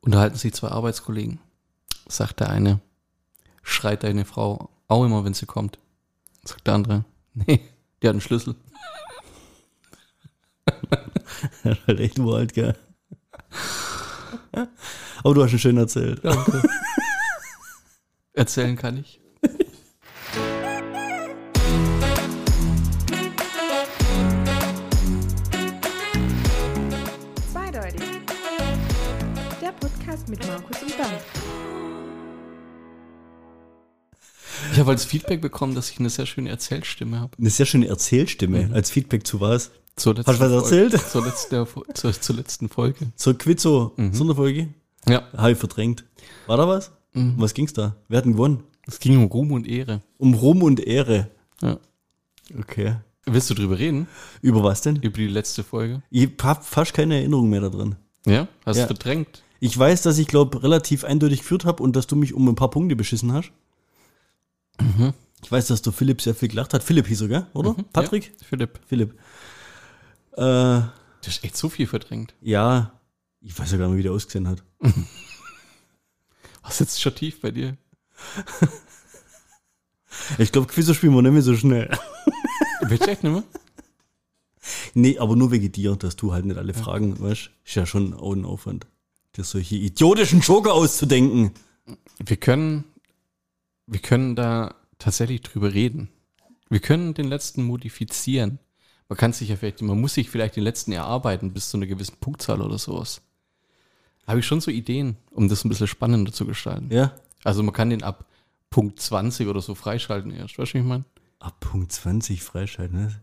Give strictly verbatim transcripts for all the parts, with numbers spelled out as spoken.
Unterhalten sich zwei Arbeitskollegen. Sagt der eine, schreit deine Frau auch immer, wenn sie kommt. Sagt der andere, nee, die hat einen Schlüssel. Das ist halt echt uralt, gell? Aber du hast ihn schön erzählt. Danke. Erzählen kann ich. Zweideutig. Der Podcast mit Markus und Bernd. Ich habe als Feedback bekommen, dass ich eine sehr schöne Erzählstimme habe. Eine sehr schöne Erzählstimme. Mhm. Als Feedback zu was? Zur Hast du was erzählt? Folge. Zur, letzten, zur, zur letzten Folge. Zur Quizzo-Sonderfolge? Mhm. Ja. Habe ich verdrängt. War da was? Mhm. Um was ging's da? Wer hat denn gewonnen? Es ging um Ruhm und Ehre. Um Ruhm und Ehre. Ja. Okay. Willst du drüber reden? Über was denn? Über die letzte Folge. Ich habe fast keine Erinnerung mehr da drin. Ja? Hast du ja. verdrängt? Ich weiß, dass ich, glaube relativ eindeutig geführt habe und dass du mich um ein paar Punkte beschissen hast. Mhm. Ich weiß, dass du Philipp sehr viel gelacht hat. Philipp hieß er, gell? Oder? Mhm. Patrick? Ja, Philipp. Philipp. Äh, du hast echt so viel verdrängt. Ja. Ich weiß ja gar nicht, wie der ausgesehen hat. Was sitzt schon tief bei dir? Ich glaube, Quizzo spielen wir nicht mehr so schnell. Willst du echt nicht mehr? Nee, aber nur wegen dir, dass du halt nicht alle Fragen, ja. weißt, ist ja schon auch ein Aufwand, dir solche idiotischen Joker auszudenken. Wir können, wir können da tatsächlich drüber reden. Wir können den letzten modifizieren. Man kann sich ja vielleicht, man muss sich vielleicht den letzten erarbeiten bis zu einer gewissen Punktzahl oder sowas. Habe ich schon so Ideen, um das ein bisschen spannender zu gestalten. Ja. Also man kann den ab Punkt zwanzig oder so freischalten erst, weißt du, wie ich meine? Ab Punkt zwanzig freischalten, ne?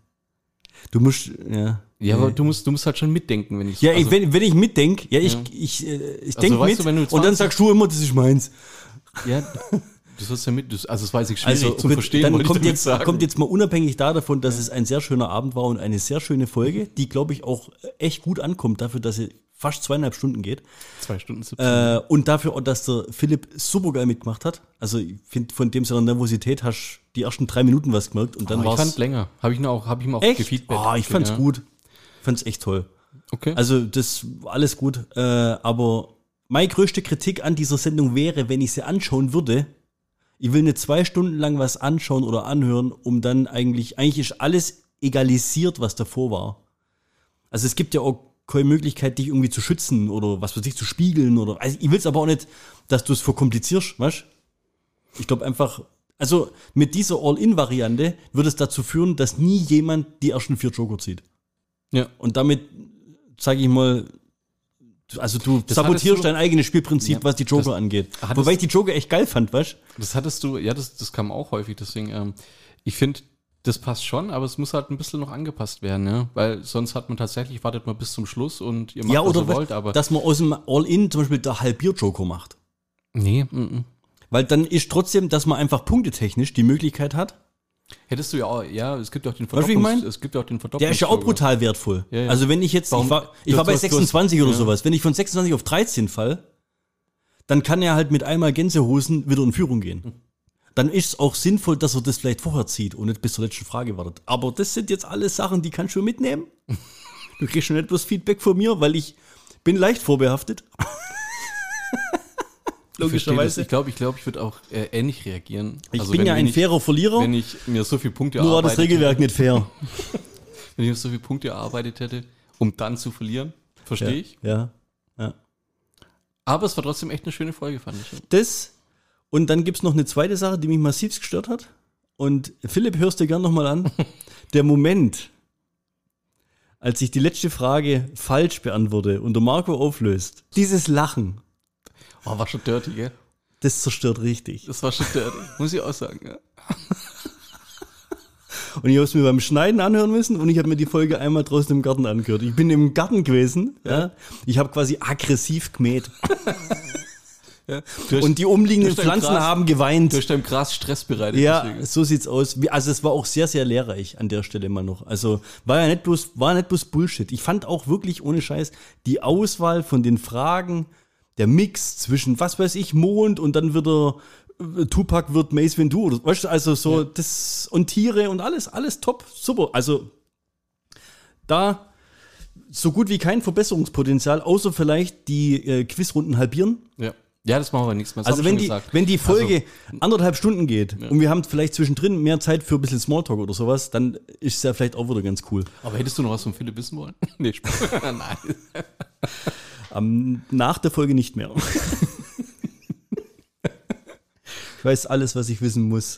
Du musst, ja. Ja, aber nee. du musst, du musst halt schon mitdenken, wenn ich Ja, also, ich, wenn, wenn ich mitdenke, ja, ich, ja. ich, äh, ich Also, denke weißt mit du, wenn du und dann zwanzig sagst du immer, das ist meins. Ja, du sollst ja mit, du, also das weiß ich schwierig Also zu gut, verstehen, dann wollte ich kommt damit jetzt, sagen. kommt jetzt mal unabhängig da davon, dass ja. es ein sehr schöner Abend war und eine sehr schöne Folge, die, glaube ich, auch echt gut ankommt, dafür, dass sie fast zweieinhalb Stunden geht. Zwei Stunden siebzehn. Äh, und dafür auch, dass der Philipp super geil mitgemacht hat. Also ich finde, von dem seiner Nervosität hast du die ersten drei Minuten was gemerkt und dann oh, war's. Ich fand länger. Habe ich ihn auch, habe ich ihm auch echt? gefeedbackt. Ah, ich fand's ja. gut. Ich fand's echt toll. Okay. Also das alles gut. Äh, aber meine größte Kritik an dieser Sendung wäre, wenn ich sie anschauen würde, ich will nicht zwei Stunden lang was anschauen oder anhören, um dann eigentlich, eigentlich ist alles egalisiert, was davor war. Also es gibt ja auch keine Möglichkeit, dich irgendwie zu schützen oder was weiß ich, zu spiegeln oder, also ich will es aber auch nicht, dass du es verkomplizierst, weißt du? Ich glaube einfach, also mit dieser All-In-Variante würde es dazu führen, dass nie jemand die ersten vier Joker zieht. Ja. Und damit, sage ich mal, also du Das sabotierst du, dein eigenes Spielprinzip, ja, was die Joker das, angeht. Wobei ich die Joker echt geil fand, weißt du? Das hattest du, ja, das, das kam auch häufig, deswegen, ähm, ich finde, das passt schon, aber es muss halt ein bisschen noch angepasst werden, ja, weil sonst hat man tatsächlich, wartet man bis zum Schluss und ihr macht, Ja, was oder ihr wollt, aber... dass man aus dem All-In zum Beispiel der Halbier-Joker macht. Nee, m-m. Weil dann ist trotzdem, dass man einfach punktetechnisch die Möglichkeit hat. Hättest du ja auch, ja, es gibt ja auch den Weißt du, wie ich mein? es gibt ja auch den Verdopplungs- Der ist ja auch brutal wertvoll. Ja, ja. Also wenn ich jetzt, Warum? ich war, ich Du war hast- bei du hast- sechsundzwanzig oder ja. sowas, wenn ich von sechsundzwanzig auf dreizehn fall, dann kann er halt mit einmal Gänsehosen wieder in Führung gehen. Dann ist es auch sinnvoll, dass er das vielleicht vorher zieht und nicht bis zur letzten Frage wartet. Aber das sind jetzt alles Sachen, die kannst du mitnehmen. Du kriegst schon etwas Feedback von mir, weil ich bin leicht vorbehaftet. Logischerweise. Ich glaube, ich, glaub, ich würde auch äh, ähnlich reagieren. Ich Also bin wenn- ja ein wenn ich- fairer Verlierer, Wenn ich mir so viele Punkte nur war das erarbeitet Regelwerk nicht fair. hätte, wenn ich mir so viele Punkte erarbeitet hätte, um dann zu verlieren, verstehe Ja, ich. ja, ja. Aber es war trotzdem echt eine schöne Folge, fand ich. Das, und dann gibt's noch eine zweite Sache, die mich massiv gestört hat. Und Philipp, hörst du gern nochmal an. Der Moment, als ich die letzte Frage falsch beantworte und der Marco auflöst, dieses Lachen, Oh, war schon dirty, gell? das zerstört richtig. Das war schon dirty, muss ich auch sagen, ja. Und ich habe es mir beim Schneiden anhören müssen und ich habe mir die Folge einmal draußen im Garten angehört. Ich bin im Garten gewesen, ja. Ich habe quasi aggressiv gemäht. ja. Du hast, Und die umliegenden du hast dein Pflanzen Gras- haben geweint. du hast deinem Gras Stress bereitet. Ja, deswegen. so sieht's aus. Wie- Also es war auch sehr, sehr lehrreich an der Stelle mal noch. Also war ja nicht bloß, war nicht bloß Bullshit. Ich fand auch wirklich ohne Scheiß die Auswahl von den Fragen, der Mix zwischen, was weiß ich, Mond und dann wieder äh, Tupac wird Mace Windu. Oder, weißt du, also so Ja. das und Tiere und alles, alles top, super. Also da so gut wie kein Verbesserungspotenzial, außer vielleicht die äh, Quizrunden halbieren. Ja. Ja, das machen wir nichts mehr. Das Also haben wir wenn schon die, gesagt. wenn die Folge Also, anderthalb Stunden geht Ja. und wir haben vielleicht zwischendrin mehr Zeit für ein bisschen Smalltalk oder sowas, dann ist es ja vielleicht auch wieder ganz cool. aber hättest du noch was von Philipp wissen wollen? Nee, Spaß. Nein. Ähm, nach der Folge nicht mehr. Ich weiß alles, was ich wissen muss.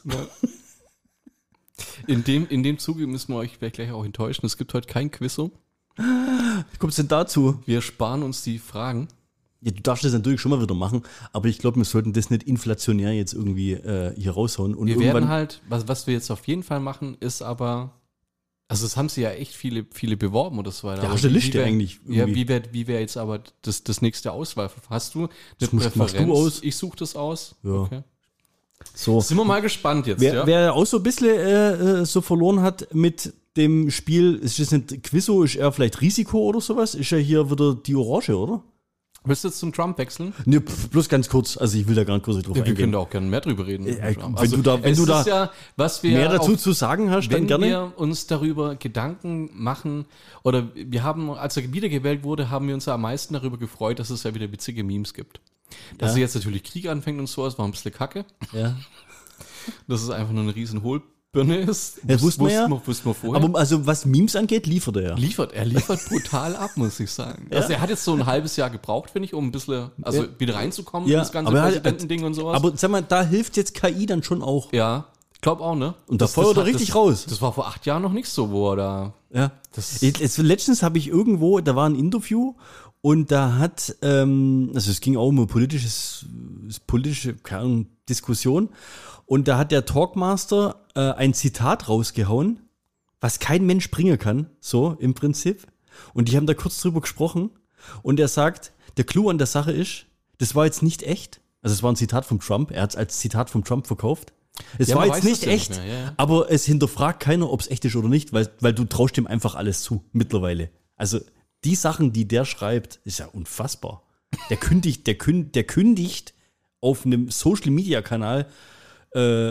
In dem, in dem Zuge müssen wir euch vielleicht gleich auch enttäuschen. Es gibt heute kein Quizzo. Wie kommst du denn dazu? Wir sparen uns die Fragen. Ja, du darfst das natürlich schon mal wieder machen, aber ich glaube, wir sollten das nicht inflationär jetzt irgendwie äh, hier raushauen. Und Wir irgendwann, werden halt, was, was wir jetzt auf jeden Fall machen, ist aber, also es haben sie ja echt viele, viele beworben oder so weiter. Ja, Aber hast du eine wie- Liste wie wär- eigentlich Ja, irgendwie? wie wäre wie wär jetzt aber das, das nächste Auswahl? Hast du eine Das musst- machst du aus. Ich suche das aus. Ja. Okay. so. Sind wir mal gespannt jetzt, Wer, ja? wer auch so ein bisschen äh, äh, so verloren hat mit dem Spiel, ist das nicht Quizzo, ist er vielleicht Risiko oder sowas? Ist ja hier wieder die Orange, oder? Willst du jetzt zum Trump wechseln? Ne, pf, bloß ganz kurz, also ich will da gar nicht kurz drauf Ja, wir können eingehen. da auch gerne mehr drüber reden. Ja, wenn du da- wenn es du da ist ja, was wir Mehr dazu auf, zu sagen hast, dann wenn gerne. wir uns darüber Gedanken machen, oder wir haben, als er wiedergewählt wurde, haben wir uns ja am meisten darüber gefreut, dass es ja wieder witzige Memes gibt. Dass Ja. jetzt natürlich Krieg anfängt und sowas, war ein bisschen kacke. Ja. Dass es einfach nur eine riesen Hohlbirne ist. Ja, wussten wir ja. Wir, wussten wir vorher. Aber also was Memes angeht, liefert er ja. liefert, er liefert brutal ab, muss ich sagen. Also er hat jetzt so ein halbes Jahr gebraucht, finde ich, um ein bisschen, also Ja. wieder reinzukommen, Ja, in das ganze aber er hat- Präsidentending und sowas. Aber sag mal, da hilft jetzt K I dann schon auch. ja, glaub auch, ne? Und da feuert er hat- richtig das, raus. Das war vor acht Jahren noch nicht so, wo er da. Ja. Das- Jetzt, jetzt, letztens habe ich irgendwo, da war ein Interview und da hat, ähm, also es ging auch um eine politisches, politische keine Ahnung, Diskussion und da hat der Talkmaster äh, ein Zitat rausgehauen, was kein Mensch bringen kann, so im Prinzip. Und die haben da kurz drüber gesprochen und er sagt, der Clou an der Sache ist, das war jetzt nicht echt. Also es war ein Zitat vom Trump, er hat es als Zitat vom Trump verkauft. Es Ja, war man jetzt weiß nicht es ja nicht echt, mehr, ja, ja. aber es hinterfragt keiner, ob es echt ist oder nicht, weil, weil du traust ihm einfach alles zu, mittlerweile. Also die Sachen, die der schreibt, ist ja unfassbar. Der kündigt, der kündigt, der kündigt auf einem Social-Media-Kanal äh,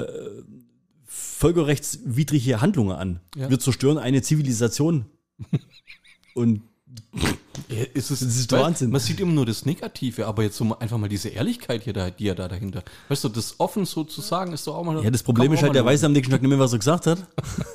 völkerrechtswidrige Handlungen an. Ja. Wir zerstören eine Zivilisation. Und Ja, ist es, Das ist der weil Wahnsinn. Man sieht immer nur das Negative, aber jetzt so mal, einfach mal diese Ehrlichkeit hier da, die er da dahinter. Weißt du, das offen so zu sagen, ist doch auch mal. ja, das Problem ist halt, der weiß am nächsten Tag nicht mehr, was er gesagt hat.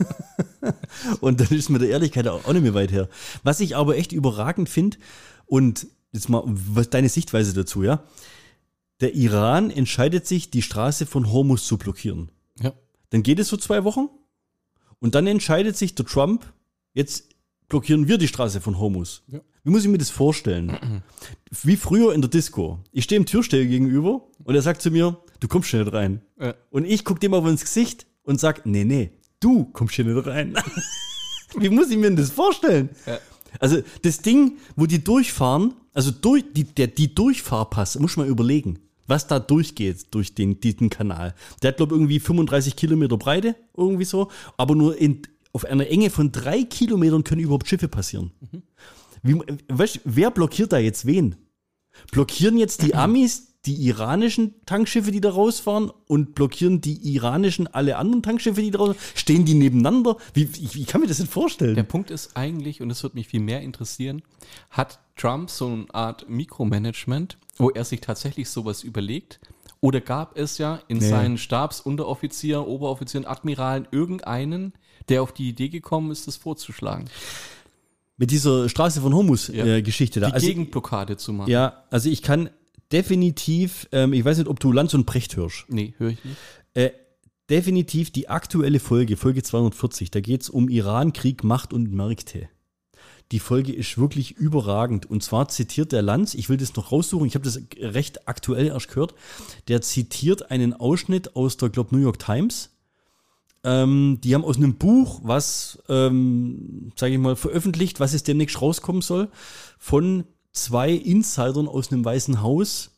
Und dann ist mit der Ehrlichkeit auch nicht mehr weit her. Was ich aber echt überragend finde, und jetzt mal, was deine Sichtweise dazu, ja? Der Iran entscheidet sich, die Straße von Hormuz zu blockieren. Ja. Dann geht es so zwei Wochen und dann entscheidet sich der Trump, jetzt blockieren wir die Straße von Hormuz. Ja. Wie muss ich mir das vorstellen? Wie früher in der Disco. Ich stehe dem Türsteher gegenüber und er sagt zu mir, du kommst hier nicht rein. Ja. Und ich gucke dem aber ins Gesicht und sag, nee, nee, du kommst hier nicht rein. Wie muss ich mir denn das vorstellen? Ja. Also das Ding, wo die durchfahren, also durch, die, der, die Durchfahrpass, muss man überlegen, was da durchgeht durch den, diesen Kanal. Der hat, glaube ich, irgendwie fünfunddreißig Kilometer Breite, irgendwie so, aber nur in, auf einer Enge von drei Kilometern können überhaupt Schiffe passieren. Mhm. Wie, weißt, du, wer blockiert da jetzt wen? Blockieren jetzt die Amis die iranischen Tankschiffe, die da rausfahren, und blockieren die iranischen alle anderen Tankschiffe, die da rausfahren? Stehen die nebeneinander? Wie, wie, wie kann mir das denn vorstellen? Der Punkt ist eigentlich, und das wird mich viel mehr interessieren, hat Trump so eine Art Mikromanagement, wo er sich tatsächlich sowas überlegt? Oder gab es ja in Nee. seinen Stabsunteroffizieren, Oberoffizieren, Admiralen irgendeinen, der auf die Idee gekommen ist, das vorzuschlagen? Mit dieser Straße von Hormuz-Geschichte Ja. äh, Geschichte da. Die Also, Gegenblockade zu machen. ja, also ich kann definitiv, ähm, ich weiß nicht, ob du Lanz und Precht hörst, Nee, höre ich nicht. äh, definitiv die aktuelle Folge, Folge zweihundertvierzig, da geht es um Iran, Krieg, Macht und Märkte. Die Folge ist wirklich überragend. Und zwar zitiert der Lanz, ich will das noch raussuchen, ich habe das recht aktuell erst gehört, der zitiert einen Ausschnitt aus der, glaube New York Times. Ähm, die haben aus einem Buch, was, ähm, sage ich mal, veröffentlicht, was jetzt demnächst rauskommen soll, von zwei Insidern aus einem Weißen Haus,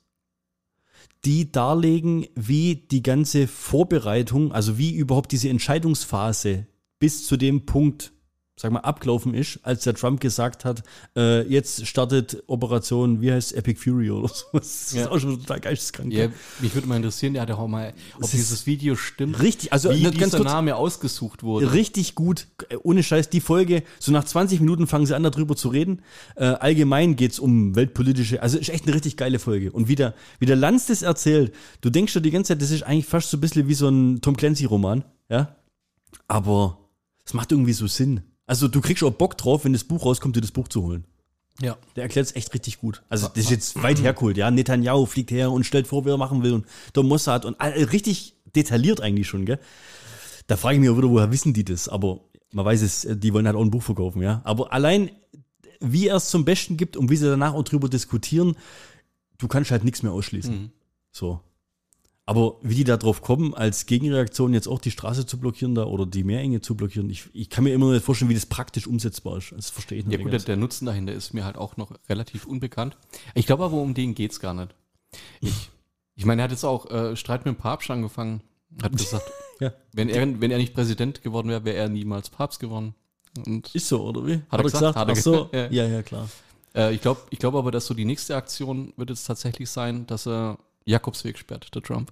die darlegen, wie die ganze Vorbereitung, also wie überhaupt diese Entscheidungsphase bis zu dem Punkt, sag mal, abgelaufen ist, als der Trump gesagt hat, äh, jetzt startet Operation, wie heißt Epic Fury oder so. Das ist Ja. auch schon total geisteskrank. Ja, mich würde mal interessieren, der hat ja auch mal, ob Es ist dieses Video stimmt, richtig, also wie nicht dieser ganz kurz- Name ausgesucht wurde. Richtig gut, ohne Scheiß, die Folge, so nach zwanzig Minuten fangen sie an, darüber zu reden. Äh, allgemein geht's um weltpolitische, also ist echt eine richtig geile Folge. Und wie der, wie der Lanz das erzählt, du denkst dir die ganze Zeit, das ist eigentlich fast so ein bisschen wie so ein Tom Clancy-Roman, ja. Aber es macht irgendwie so Sinn. Also du kriegst auch Bock drauf, wenn das Buch rauskommt, dir das Buch zu holen. Ja. Der erklärt es echt richtig gut. Also das ist jetzt weit hergeholt, ja. Netanyahu fliegt her und stellt vor, wie er machen will und der Mossad und all, richtig detailliert eigentlich schon, gell. Da frage ich mich auch wieder, woher wissen die das? Aber man weiß es, die wollen halt auch ein Buch verkaufen, ja. Aber allein, wie er es zum Besten gibt und wie sie danach auch drüber diskutieren, du kannst halt nichts mehr ausschließen. Mhm. So. Aber wie die da drauf kommen, als Gegenreaktion jetzt auch die Straße zu blockieren da oder die Meerenge zu blockieren, ich, ich kann mir immer noch nicht vorstellen, wie das praktisch umsetzbar ist. Das verstehe ich nicht. Ja gut, der, der Nutzen dahinter ist mir halt auch noch relativ unbekannt. Ich glaube aber, um den geht's gar nicht. Ich, ich meine, er hat jetzt auch äh, Streit mit dem Papst angefangen. Hat gesagt, Ja. wenn, er, wenn er nicht Präsident geworden wäre, wäre er niemals Papst geworden. Und Ist so, oder wie? er gesagt? Hat er Ach so, gesagt? ja, ja, klar. äh, ich glaube ich glaub aber, dass so die nächste Aktion wird jetzt tatsächlich sein, dass er Jakobsweg sperrt, der Trump.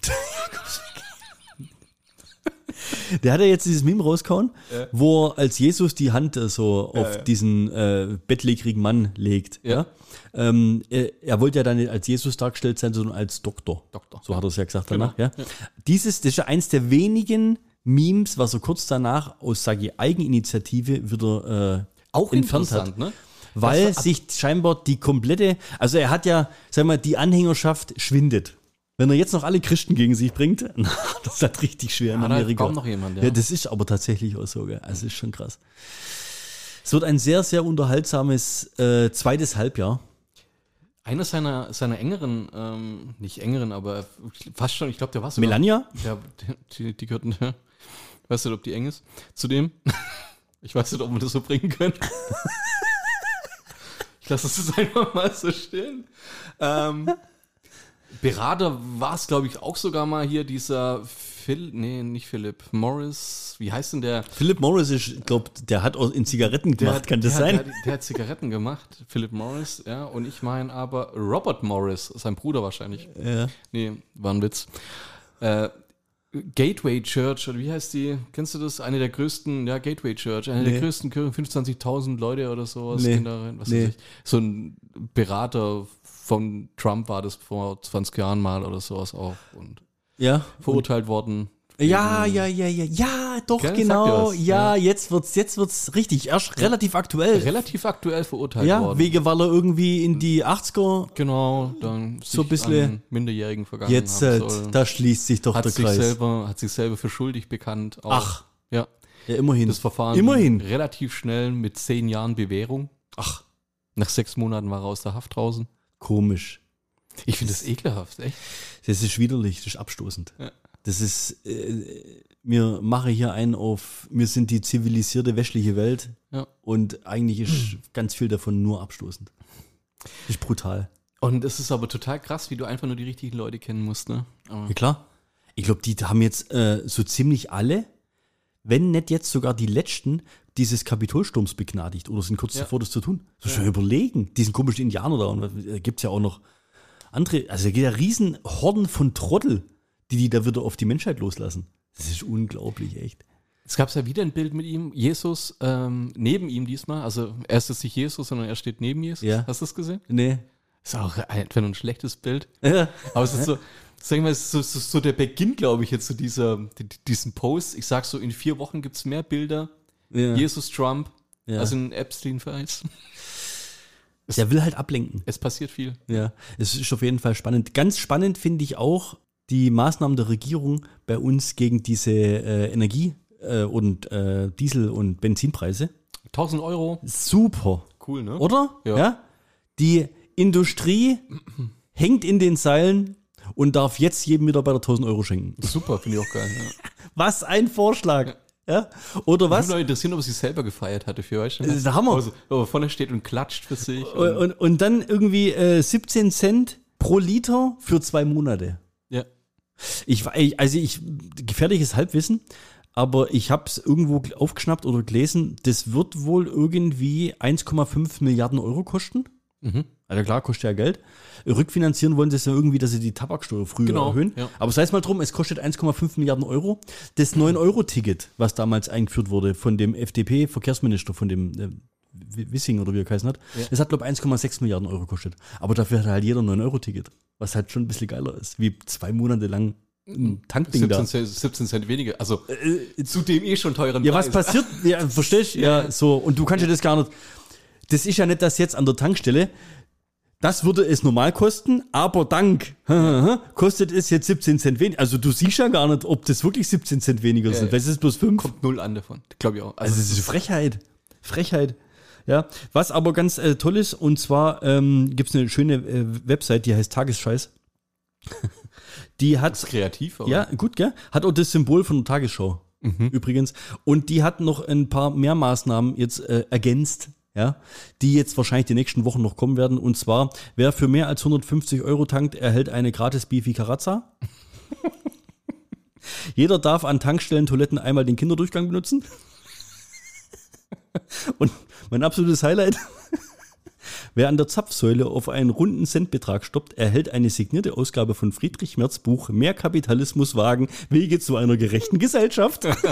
Der hat ja jetzt dieses Meme rausgehauen, Ja. wo er als Jesus die Hand äh, so auf ja. diesen äh, bettlägerigen Mann legt. Ja. Ja. Ähm, er, er wollte ja dann nicht als Jesus dargestellt sein, sondern als Doktor. Doktor. So hat er es ja gesagt danach. Genau. Ja. Dieses, das ist ja eins der wenigen Memes, was er kurz danach aus, sage ich, Eigeninitiative wieder äh, Auch entfernt hat. interessant, ne? Weil Das war- sich scheinbar die komplette, also er hat ja, sag mal, die Anhängerschaft schwindet. Wenn er jetzt noch alle Christen gegen sich bringt, das ist halt richtig schwer in Hat halt Amerika. kaum noch jemand, ja. Ja, das ist aber tatsächlich auch so, gell? Also ist schon krass. Es wird ein sehr, sehr unterhaltsames äh, zweites Halbjahr. Einer seiner, seiner engeren, ähm, nicht engeren, aber fast schon, ich glaube, der war sogar. Melania? Ja, die, die gehörten, ja. Ich weiß nicht, ob die eng ist. Zudem, ich weiß nicht, ob wir das so bringen können. Ich lasse es jetzt einfach mal so stehen. Ähm, Berater war es, glaube ich, auch sogar mal hier dieser Phil, nee, nicht Philip, Morris, wie heißt denn der? Philip Morris ist, ich glaube, der hat auch in Zigaretten gemacht, hat- kann das der, sein? Der, der hat Zigaretten gemacht, Philip Morris, ja, und ich meine aber Robert Morris, sein Bruder wahrscheinlich. Ja. Nee, war ein Witz. Äh, Gateway Church, oder wie heißt die? Kennst du das? Eine der größten, ja, Gateway Church, eine Nee. der größten Kirchen, fünfundzwanzigtausend Leute oder sowas. Nee. gehen da rein, was Nee. weiß ich. So ein Berater von Trump war das vor zwanzig Jahren mal oder sowas auch und Ja. verurteilt worden. Ja, wegen- ja, ja, ja, ja, doch, Gell, sagt dir genau. was? Ja, Ja. jetzt wird's, jetzt wird's richtig, erst relativ aktuell. Relativ aktuell verurteilt Ja, worden. wegen, weil er irgendwie in die achtziger, Genau, dann So sich bisschen- an Minderjährigen vergangen jetzt, haben äh, soll. da schließt sich doch hat der sich Kreis. selber, hat sich selber für schuldig bekannt. Auch. Ach. Ja. Ja, immerhin. Das Verfahren Immerhin. ging relativ schnell mit zehn Jahren Bewährung. Ach, Nach sechs Monaten war er aus der Haft draußen. komisch. Ich finde das ekelhaft, echt. Das ist widerlich, das ist abstoßend. Ja. Das ist, äh, mir mache hier einen auf, wir sind die zivilisierte westliche Welt Ja. und eigentlich ist ganz viel davon nur abstoßend. Das ist brutal. Und es ist aber total krass, wie du einfach nur die richtigen Leute kennen musst, ne? Aber Ja klar. Ich glaube, die haben jetzt äh, so ziemlich alle, wenn nicht jetzt sogar die letzten, dieses Kapitolsturms begnadigt oder sind kurz Ja. davor, das zu tun. So schon überlegen. Diesen komischen Indianer da und äh, gibt's ja auch noch andere, also da geht ja riesen Horden von Trottel, die die da wieder auf die Menschheit loslassen. Das ist unglaublich, echt. es gab ja wieder ein Bild mit ihm, Jesus, ähm, neben ihm diesmal. Also er ist jetzt nicht Jesus, sondern er steht neben Jesus. Ja. Hast du das gesehen? Nee. Ist auch einfach nur ein schlechtes Bild. Ja. Aber es ist so, sagen wir, es ist so, so, so der Beginn, glaube ich, jetzt zu dieser, die- diesen Post. Ich sag so, in vier Wochen gibt's mehr Bilder. Ja. Jesus Trump, Ja. also in Epstein-Files. Der will halt ablenken. Es passiert viel. Ja, es ist auf jeden Fall spannend. Ganz spannend finde ich auch die Maßnahmen der Regierung bei uns gegen diese äh, Energie- äh, und äh, Diesel- und Benzinpreise. tausend Euro, Super, cool, ne? oder? Ja. Die Industrie hängt in den Seilen und darf jetzt jedem Mitarbeiter tausend Euro schenken. Super, finde ich auch geil. Ja. Was ein Vorschlag. Ja? Oder Was? was? Ich würde mich interessieren, ob sie selber gefeiert hatte für euch. Das ist der Hammer. Also, ob er vorne steht und klatscht für sich. Und, und, und dann irgendwie äh, siebzehn Cent pro Liter für zwei Monate. ja. Ich, also ich, gefährliches Halbwissen. aber ich habe es irgendwo aufgeschnappt oder gelesen, das wird wohl irgendwie eins Komma fünf Milliarden Euro kosten. Mhm. Also klar, kostet ja Geld. Rückfinanzieren wollen sie es ja irgendwie, dass sie die Tabaksteuer früher Genau, erhöhen. ja. Aber sei es mal drum, es kostet eins Komma fünf Milliarden Euro. Das neun Euro Ticket, was damals eingeführt wurde von dem F D P-Verkehrsminister, von dem äh, Wissing oder wie er geheißen hat, Ja. das hat, glaube ich, eins Komma sechs Milliarden Euro gekostet. Aber dafür hat halt jeder neun Euro Ticket, was halt schon ein bisschen geiler ist, wie zwei Monate lang ein Tankding da. siebzehn Cent, siebzehn Cent weniger. Also zu dem eh schon teuren Ja, Preis. was passiert? Ja, verstehst du? Ja, so. Und du kannst ja das gar nicht. Das ist ja nicht das jetzt an der Tankstelle. Das würde es normal kosten, aber dank kostet es jetzt siebzehn Cent weniger. Also du siehst ja gar nicht, ob das wirklich siebzehn Cent weniger Ja, sind. ja. Weil es ist bloß fünf. Kommt null an davon. Glaube ich auch. Also das ist Frechheit. Frechheit. Ja, was aber ganz äh, toll ist, und zwar ähm, gibt es eine schöne äh, Website, die heißt Tagesscheiß. Die hat, ist kreativ, aber ja, gut, gell? Hat auch das Symbol von der Tagesschau, übrigens. Und die hat noch ein paar mehr Maßnahmen jetzt äh, ergänzt, ja, die jetzt wahrscheinlich die nächsten Wochen noch kommen werden. Und zwar, wer für mehr als hundertfünfzig Euro tankt, erhält eine gratis Bifi Carazza. Jeder darf an Tankstellen, Toiletten einmal den Kinderdurchgang benutzen. Und mein absolutes Highlight: Wer an der Zapfsäule auf einen runden Centbetrag stoppt, erhält eine signierte Ausgabe von Friedrich Merz Buch Mehr Kapitalismus wagen, Wege zu einer gerechten Gesellschaft. das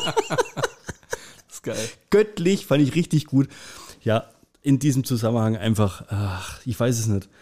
ist geil. Göttlich, fand ich richtig gut. Ja, in diesem Zusammenhang einfach, ach, ich weiß es nicht.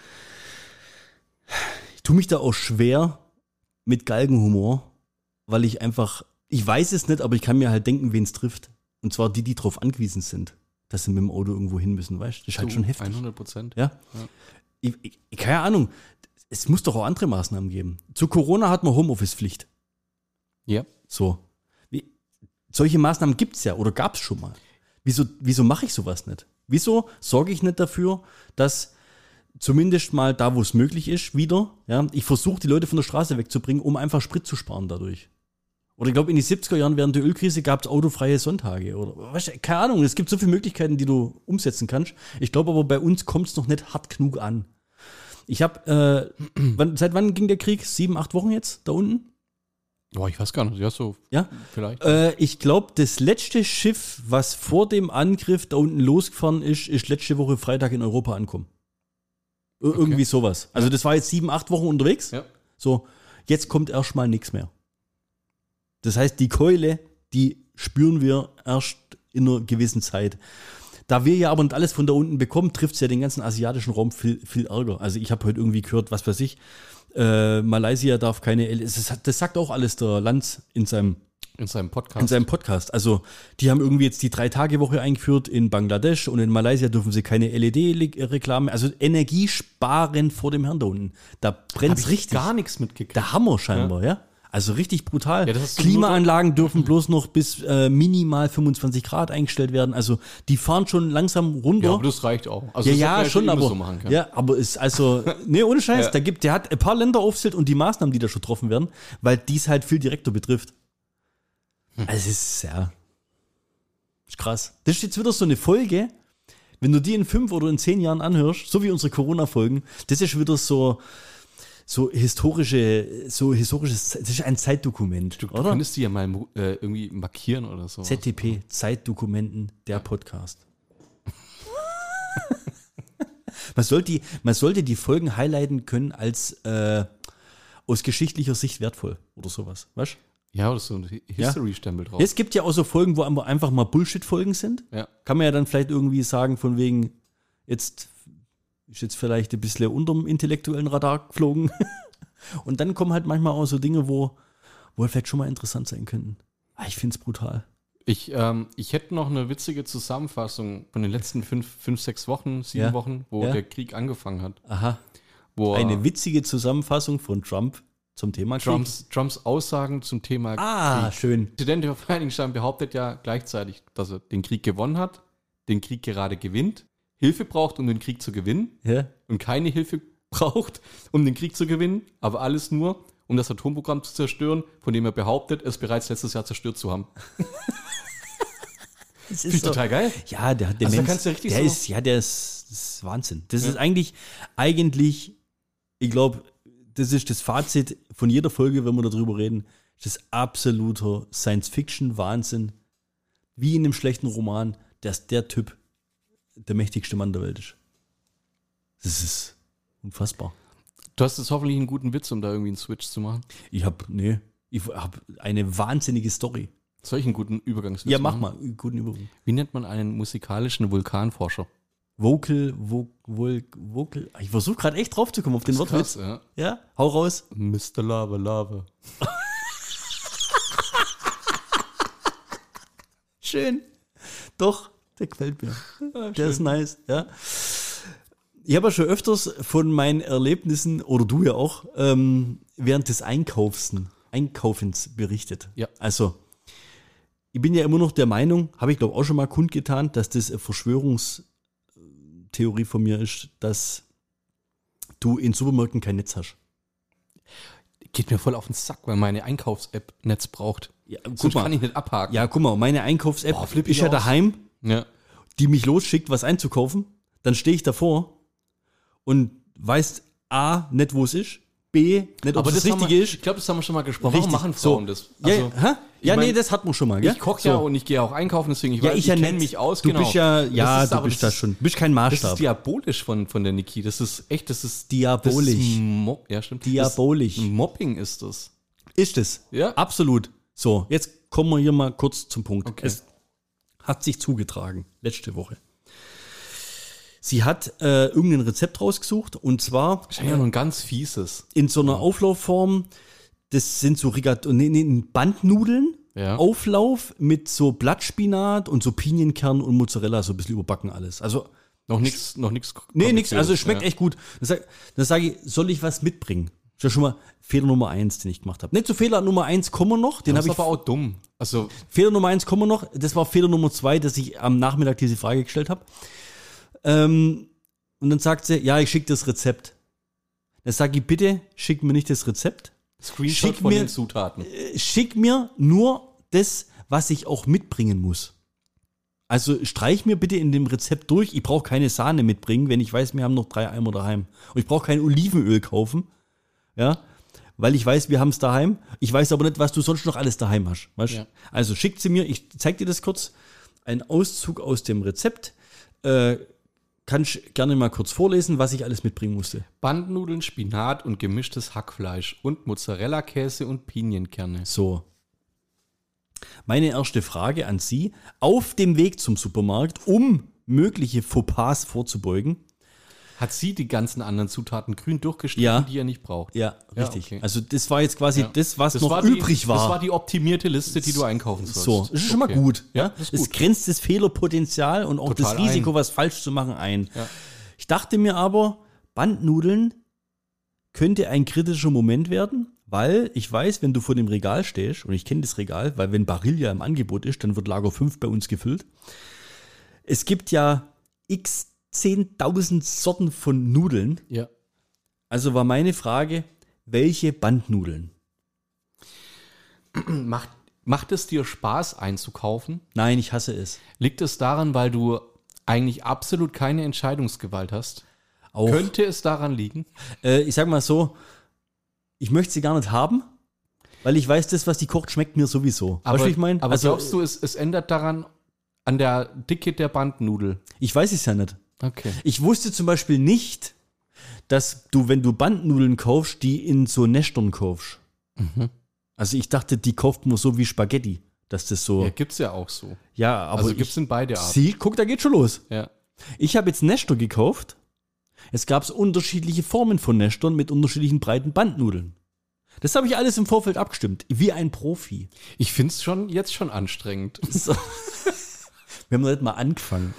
Ich tue mich da auch schwer mit Galgenhumor, weil ich einfach, ich weiß es nicht, aber ich kann mir halt denken, wen es trifft. Und zwar die, die drauf angewiesen sind, dass sie mit dem Auto irgendwo hin müssen, weißt du? Das ist halt So, schon heftig. hundert Prozent. Ja. Ja. Ich, ich, ich- keine Ahnung. Es muss doch auch andere Maßnahmen geben. Zu Corona hat man Homeoffice-Pflicht. Ja. So. Wie, solche Maßnahmen gibt's ja oder gab's schon mal. Wieso, wieso mache ich sowas nicht? Wieso sorge ich nicht dafür, dass zumindest mal da, wo es möglich ist, wieder, ja, ich versuche, die Leute von der Straße wegzubringen, um einfach Sprit zu sparen dadurch. Oder ich glaube, in den siebziger Jahren während der Ölkrise gab es autofreie Sonntage. Oder weißt du, keine Ahnung, es gibt so viele Möglichkeiten, die du umsetzen kannst. Ich glaube aber, bei uns kommt es noch nicht hart genug an. Ich habe, äh, wann, seit wann ging der Krieg? Sieben, acht Wochen jetzt da unten? Boah, ich weiß gar nicht. Ja, so Ja. vielleicht. Äh, ich glaube, das letzte Schiff, was vor dem Angriff da unten losgefahren ist, ist letzte Woche Freitag in Europa angekommen. Ir- Irgendwie sowas. Also das war jetzt sieben, acht Wochen unterwegs. Ja. So, jetzt kommt erstmal nichts mehr. Das heißt, die Keule, die spüren wir erst in einer gewissen Zeit. Da wir ja aber nicht alles von da unten bekommen, trifft es ja den ganzen asiatischen Raum viel, viel ärger. Also ich habe heute irgendwie gehört, was weiß ich, äh, Malaysia darf keine, L- das, hat- das sagt auch alles der Lanz in seinem, In seinem Podcast. in seinem Podcast. Also die haben irgendwie jetzt die Drei-Tage-Woche eingeführt in Bangladesch und in Malaysia dürfen sie keine L E D-Reklame, also Energiesparen vor dem Herrn da unten. Da brennt Hab es ich richtig. gar nichts mitgekriegt. Der Hammer scheinbar, ja. Also richtig brutal. Ja, das hast du Klimaanlagen dürfen bloß noch bis äh, minimal fünfundzwanzig Grad eingestellt werden. Also die fahren schon langsam runter. Ja, aber das reicht auch. Also Ja, das ja, hätte man schon, immer aber, so machen können. ja, aber ist also, nee, ohne Scheiß, Ja. da gibt, der hat ein paar Länder aufzählt und die Maßnahmen, die da schon getroffen werden, weil dies halt viel direkter betrifft. Hm. Also es ist, ja, ist krass. Das ist jetzt wieder so eine Folge, wenn du die in fünf oder in zehn Jahren anhörst, so wie unsere Corona-Folgen, das ist wieder so, so historische, so historisches, das ist ein Zeitdokument, Du, du oder? könntest die ja mal äh, irgendwie markieren oder so. Z D P, Zeitdokumenten, der Podcast. man, sollte die, man sollte die Folgen highlighten können als äh, aus geschichtlicher Sicht wertvoll oder sowas, weißt Ja, oder so ein History-Stempel drauf. Es gibt ja auch so Folgen, wo einfach mal Bullshit-Folgen sind. Ja. Kann man ja dann vielleicht irgendwie sagen, von wegen, jetzt ist jetzt vielleicht ein bisschen unterm intellektuellen Radar geflogen. Und dann kommen halt manchmal auch so Dinge, wo, wo halt vielleicht schon mal interessant sein könnten. Ah, ich find's brutal. Ich, ähm, ich hätte noch eine witzige Zusammenfassung von den letzten fünf, fünf sechs Wochen, sieben Ja. Wochen, wo Ja. der Krieg angefangen hat. Aha. Wo Eine witzige Zusammenfassung von Trump zum Thema Krieg. Trumps, Trumps Aussagen zum Thema Ah, Krieg. schön. Der Präsident der Vereinigten Staaten behauptet ja gleichzeitig, dass er den Krieg gewonnen hat, den Krieg gerade gewinnt, Hilfe braucht, um den Krieg zu gewinnen Ja. und keine Hilfe braucht, um den Krieg zu gewinnen, aber alles nur, um das Atomprogramm zu zerstören, von dem er behauptet, es bereits letztes Jahr zerstört zu haben. Das Finde ich total geil. Ja, der hat Demenz. Also da kannst du richtig der so- ist, ja, der ist, das ist Wahnsinn. Das Ja. ist eigentlich, eigentlich, ich glaube, das ist das Fazit von jeder Folge, wenn wir darüber reden. Das ist absoluter Science-Fiction-Wahnsinn. Wie in einem schlechten Roman, dass der Typ der mächtigste Mann der Welt ist. Das ist unfassbar. Du hast jetzt hoffentlich einen guten Witz, um da irgendwie einen Switch zu machen. Ich hab, nee, ich hab eine wahnsinnige Story. Soll ich einen guten Übergangswitz Ja, mach machen? mal, einen guten Übergang. Wie nennt man einen musikalischen Vulkanforscher? Vocal, vo, Vul, Vocal. Ich versuche gerade echt drauf zu kommen auf den Wortwitz. ja. Ja, hau raus. Mister Lava Lava. Schön. Doch, der gefällt mir. Der ist nice, ja. Ich habe ja schon öfters von meinen Erlebnissen, oder du ja auch, ähm, während des Einkaufs, Einkaufens berichtet. Ja. Also, ich bin ja immer noch der Meinung, habe ich glaube auch schon mal kundgetan, dass das eine Verschwörungstheorie von mir ist, dass du in Supermärkten kein Netz hast. Geht mir voll auf den Sack, weil meine Einkaufs-App Netz braucht. Ja, Sonst kann ich nicht abhaken. Ja, guck mal, meine Einkaufs-App Boah, flipp ist ich ja aus. daheim, Ja. die mich losschickt, was einzukaufen. Dann stehe ich davor und weiß A, nicht, wo es ist, B, nicht, ob Aber es das das haben Richtige wir, ist. Ich glaube, das haben wir schon mal gesprochen. Richtig. Warum machen Frauen So. das? Ja, Also, hä? ja ich mein, nee, das hat man schon mal. Gell? ich koche So. ja und ich gehe auch einkaufen, deswegen ich, Ja, weiß, ich ja kenne nicht. mich aus. Du genau. bist ja, Das ja, ist du aber- bist da das ist- schon. Du bist kein Das Maßstab. ist diabolisch von, von der Niki. Das ist echt, das ist Diabolisch. Das ist Mo- ja, stimmt. Diabolisch. Das, Mobbing ist das. Ist es? Ja. Absolut. So, jetzt kommen wir hier mal kurz zum Punkt. Okay. Es hat sich zugetragen, letzte Woche. Sie hat äh, irgendein Rezept rausgesucht und zwar Wahrscheinlich ja nur ein ganz fieses. in so einer Auflaufform. Das sind so Rigat nee, nee, Bandnudeln, Ja. Auflauf mit so Blattspinat und so Pinienkernen und Mozzarella, so ein bisschen überbacken alles. Also, Noch nichts, noch nichts. nee, nix, also es schmeckt ja. echt gut. Dann sage sag ich, soll ich was mitbringen? Das ist ja schon mal Fehler Nummer eins, den ich gemacht habe. Nicht zu Fehler Nummer eins kommen wir noch, den Das habe ist ich. aber auch dumm. Also, Fehler Nummer eins kommen wir noch. Das war Fehler Nummer zwei, dass ich am Nachmittag diese Frage gestellt habe. Ähm, und dann sagt sie, ja, ich schicke das Rezept. Dann sage ich, bitte schick mir nicht das Rezept. Screenshot Schick von mir- den Zutaten. Äh, Schick mir nur das, was ich auch mitbringen muss. Also streich mir bitte in dem Rezept durch. Ich brauche keine Sahne mitbringen, wenn ich weiß, wir haben noch drei Eimer daheim. Und ich brauche kein Olivenöl kaufen. Ja, weil ich weiß, wir haben es daheim. Ich weiß aber nicht, was du sonst noch alles daheim hast. Weißt? Ja. Also schickt sie mir, ich zeig dir das kurz, ein Auszug aus dem Rezept. Äh, kannst gerne mal kurz vorlesen, was ich alles mitbringen musste. Bandnudeln, Spinat und gemischtes Hackfleisch und Mozzarella-Käse und Pinienkerne. So. Meine erste Frage an Sie, auf dem Weg zum Supermarkt, um mögliche Fauxpas vorzubeugen. Hat sie die ganzen anderen Zutaten grün durchgestrichen, Ja. die ihr nicht braucht? Ja, Ja, richtig. okay. Also das war jetzt quasi Ja. das, was noch die, übrig war. Das war die optimierte Liste, die du einkaufen sollst. So, das ist schon mal Okay. gut. Ja, Ja, das ist es gut. grenzt das Fehlerpotenzial und auch Total das Risiko, ein. was falsch zu machen, ein. Ja. Ich dachte mir aber, Bandnudeln könnte ein kritischer Moment werden, weil ich weiß, wenn du vor dem Regal stehst, und ich kenne das Regal, weil wenn Barilla im Angebot ist, dann wird Lager fünf bei uns gefüllt. Es gibt ja x zehntausend Sorten von Nudeln. Ja. Also war meine Frage, welche Bandnudeln? Macht, macht es dir Spaß einzukaufen? Nein, ich hasse es. Liegt es daran, weil du eigentlich absolut keine Entscheidungsgewalt hast? Auch, Könnte es daran liegen? äh, ich sag mal so, ich möchte sie gar nicht haben, weil ich weiß, das, was die kocht, schmeckt mir sowieso. Aber, weißt du, wie ich meine? aber glaubst du, es, es ändert daran an der Dicke der Bandnudel? Ich weiß es ja nicht. Okay. Ich wusste zum Beispiel nicht, dass du, wenn du Bandnudeln kaufst, die in so Nestern kaufst. Mhm. Also ich dachte, die kauft man so wie Spaghetti, dass das so. Ja, gibt's ja auch so. Ja, aber Also ich, gibt's in beide Arten. sieh, guck, da geht schon los. Ja. Ich habe jetzt Nester gekauft. Es gab unterschiedliche Formen von Nestern mit unterschiedlichen breiten Bandnudeln. Das habe ich alles im Vorfeld abgestimmt, wie ein Profi. Ich find's schon jetzt schon anstrengend. So. Wir haben noch nicht mal angefangen.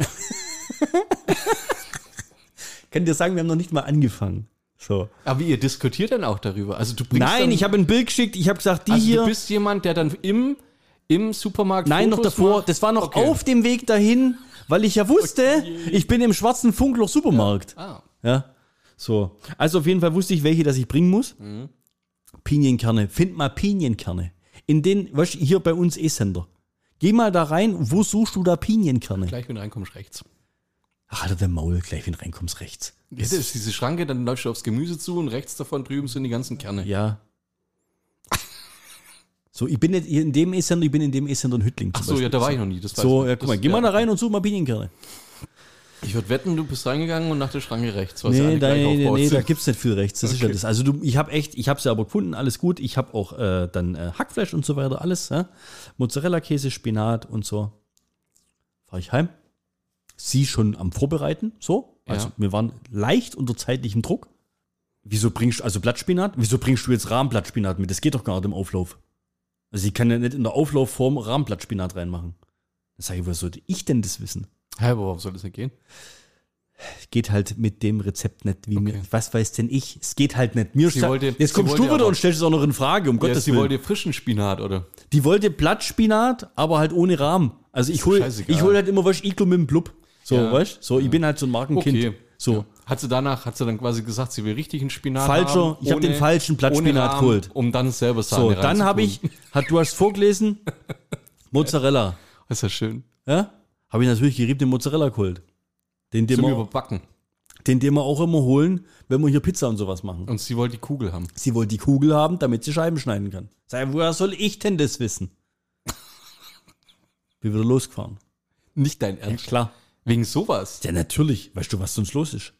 Kann dir sagen, wir haben noch nicht mal angefangen. So. Aber ihr diskutiert dann auch darüber. Also du bringst Nein, dann, ich habe ein Bild geschickt, ich habe gesagt, die also hier. du bist jemand, der dann im, im Supermarkt Nein, noch Fotos davor. macht? Das war noch Okay. auf dem Weg dahin, weil ich ja wusste, ich bin im schwarzen Funkloch Supermarkt. Ah, Ja. So. Also auf jeden Fall wusste ich, welche, dass ich bringen muss. Mhm. Pinienskerner. Find mal Pinienkerne. In den, weißt du, hier bei uns E-Sender. Geh mal da rein, wo suchst du da Pinienkerne? gleich wenn du reinkommst rechts. Ach, Alter, der Maul, gleich wenn du reinkommst rechts. Ja, das ist diese Schranke, dann läufst du aufs Gemüse zu und rechts davon drüben sind die ganzen Kerne. Ja. So, ich bin nicht hier in dem E-Sender, ich bin in dem E-Sender in Hüttling. Ach so, ja, da war ich noch nie. Das weiß So, ich. ja, guck mal, Das- geh mal ja. da rein und such mal Pinienkerne. Ich würde wetten, du bist reingegangen und nach der Schranke rechts. Was Nee, alle da, gleich nee, aufbaut nee, da sind. gibt's nicht viel rechts. Das ist ja Okay. das. Also du, ich habe echt, ich habe sie aber gefunden, alles gut. Ich habe auch äh, dann äh, Hackfleisch und so weiter, alles. Ja? Mozzarella-Käse, Spinat und so. Fahre ich heim. Sie schon am Vorbereiten, so. Also Ja. wir waren leicht unter zeitlichem Druck. Wieso bringst du, also Blattspinat, wieso bringst du jetzt Rahmenblattspinat mit? Das geht doch gar nicht im Auflauf. Also ich kann ja nicht in der Auflaufform Rahmenblattspinat reinmachen. Da sage ich, woher sollte ich denn das wissen? Hä, aber warum soll das nicht gehen? Geht halt mit dem Rezept nicht, wie Okay. mir, was weiß denn ich? Es geht halt nicht. Mir Sie sta- wollte- jetzt sie kommst wollte du wieder aber- und stellst es auch noch in Frage, um Ja, Gottes sie Willen. wollte frischen Spinat, oder? Die wollte Blattspinat, aber halt ohne Rahmen. Also ich Ist hol, scheißegal. ich hol halt immer was Iglo mit dem Blub. So, Ja. weißt So, ich bin halt so ein Markenkind. Okay. So. Ja. Hat sie danach, hat sie dann quasi gesagt, sie will richtigen Spinat Falscher, haben? ich hab den falschen Blattspinat ohne Rahmen, geholt. Um dann selber Sahne So, dann habe ich, reinzutun. hat, du hast vorgelesen, Mozzarella. Das ist ja schön. Ja? Habe ich natürlich geriebene Mozzarella geholt. Den, den Zum wir, Überbacken. den, den wir auch immer holen, wenn wir hier Pizza und sowas machen. Und sie wollte die Kugel haben. Sie wollte die Kugel haben, damit sie Scheiben schneiden kann. Sag, woher soll ich denn das wissen? Bin wieder losgefahren. Nicht dein Ernst. Klar. Wegen sowas. Ja, natürlich. Weißt du, was sonst los ist?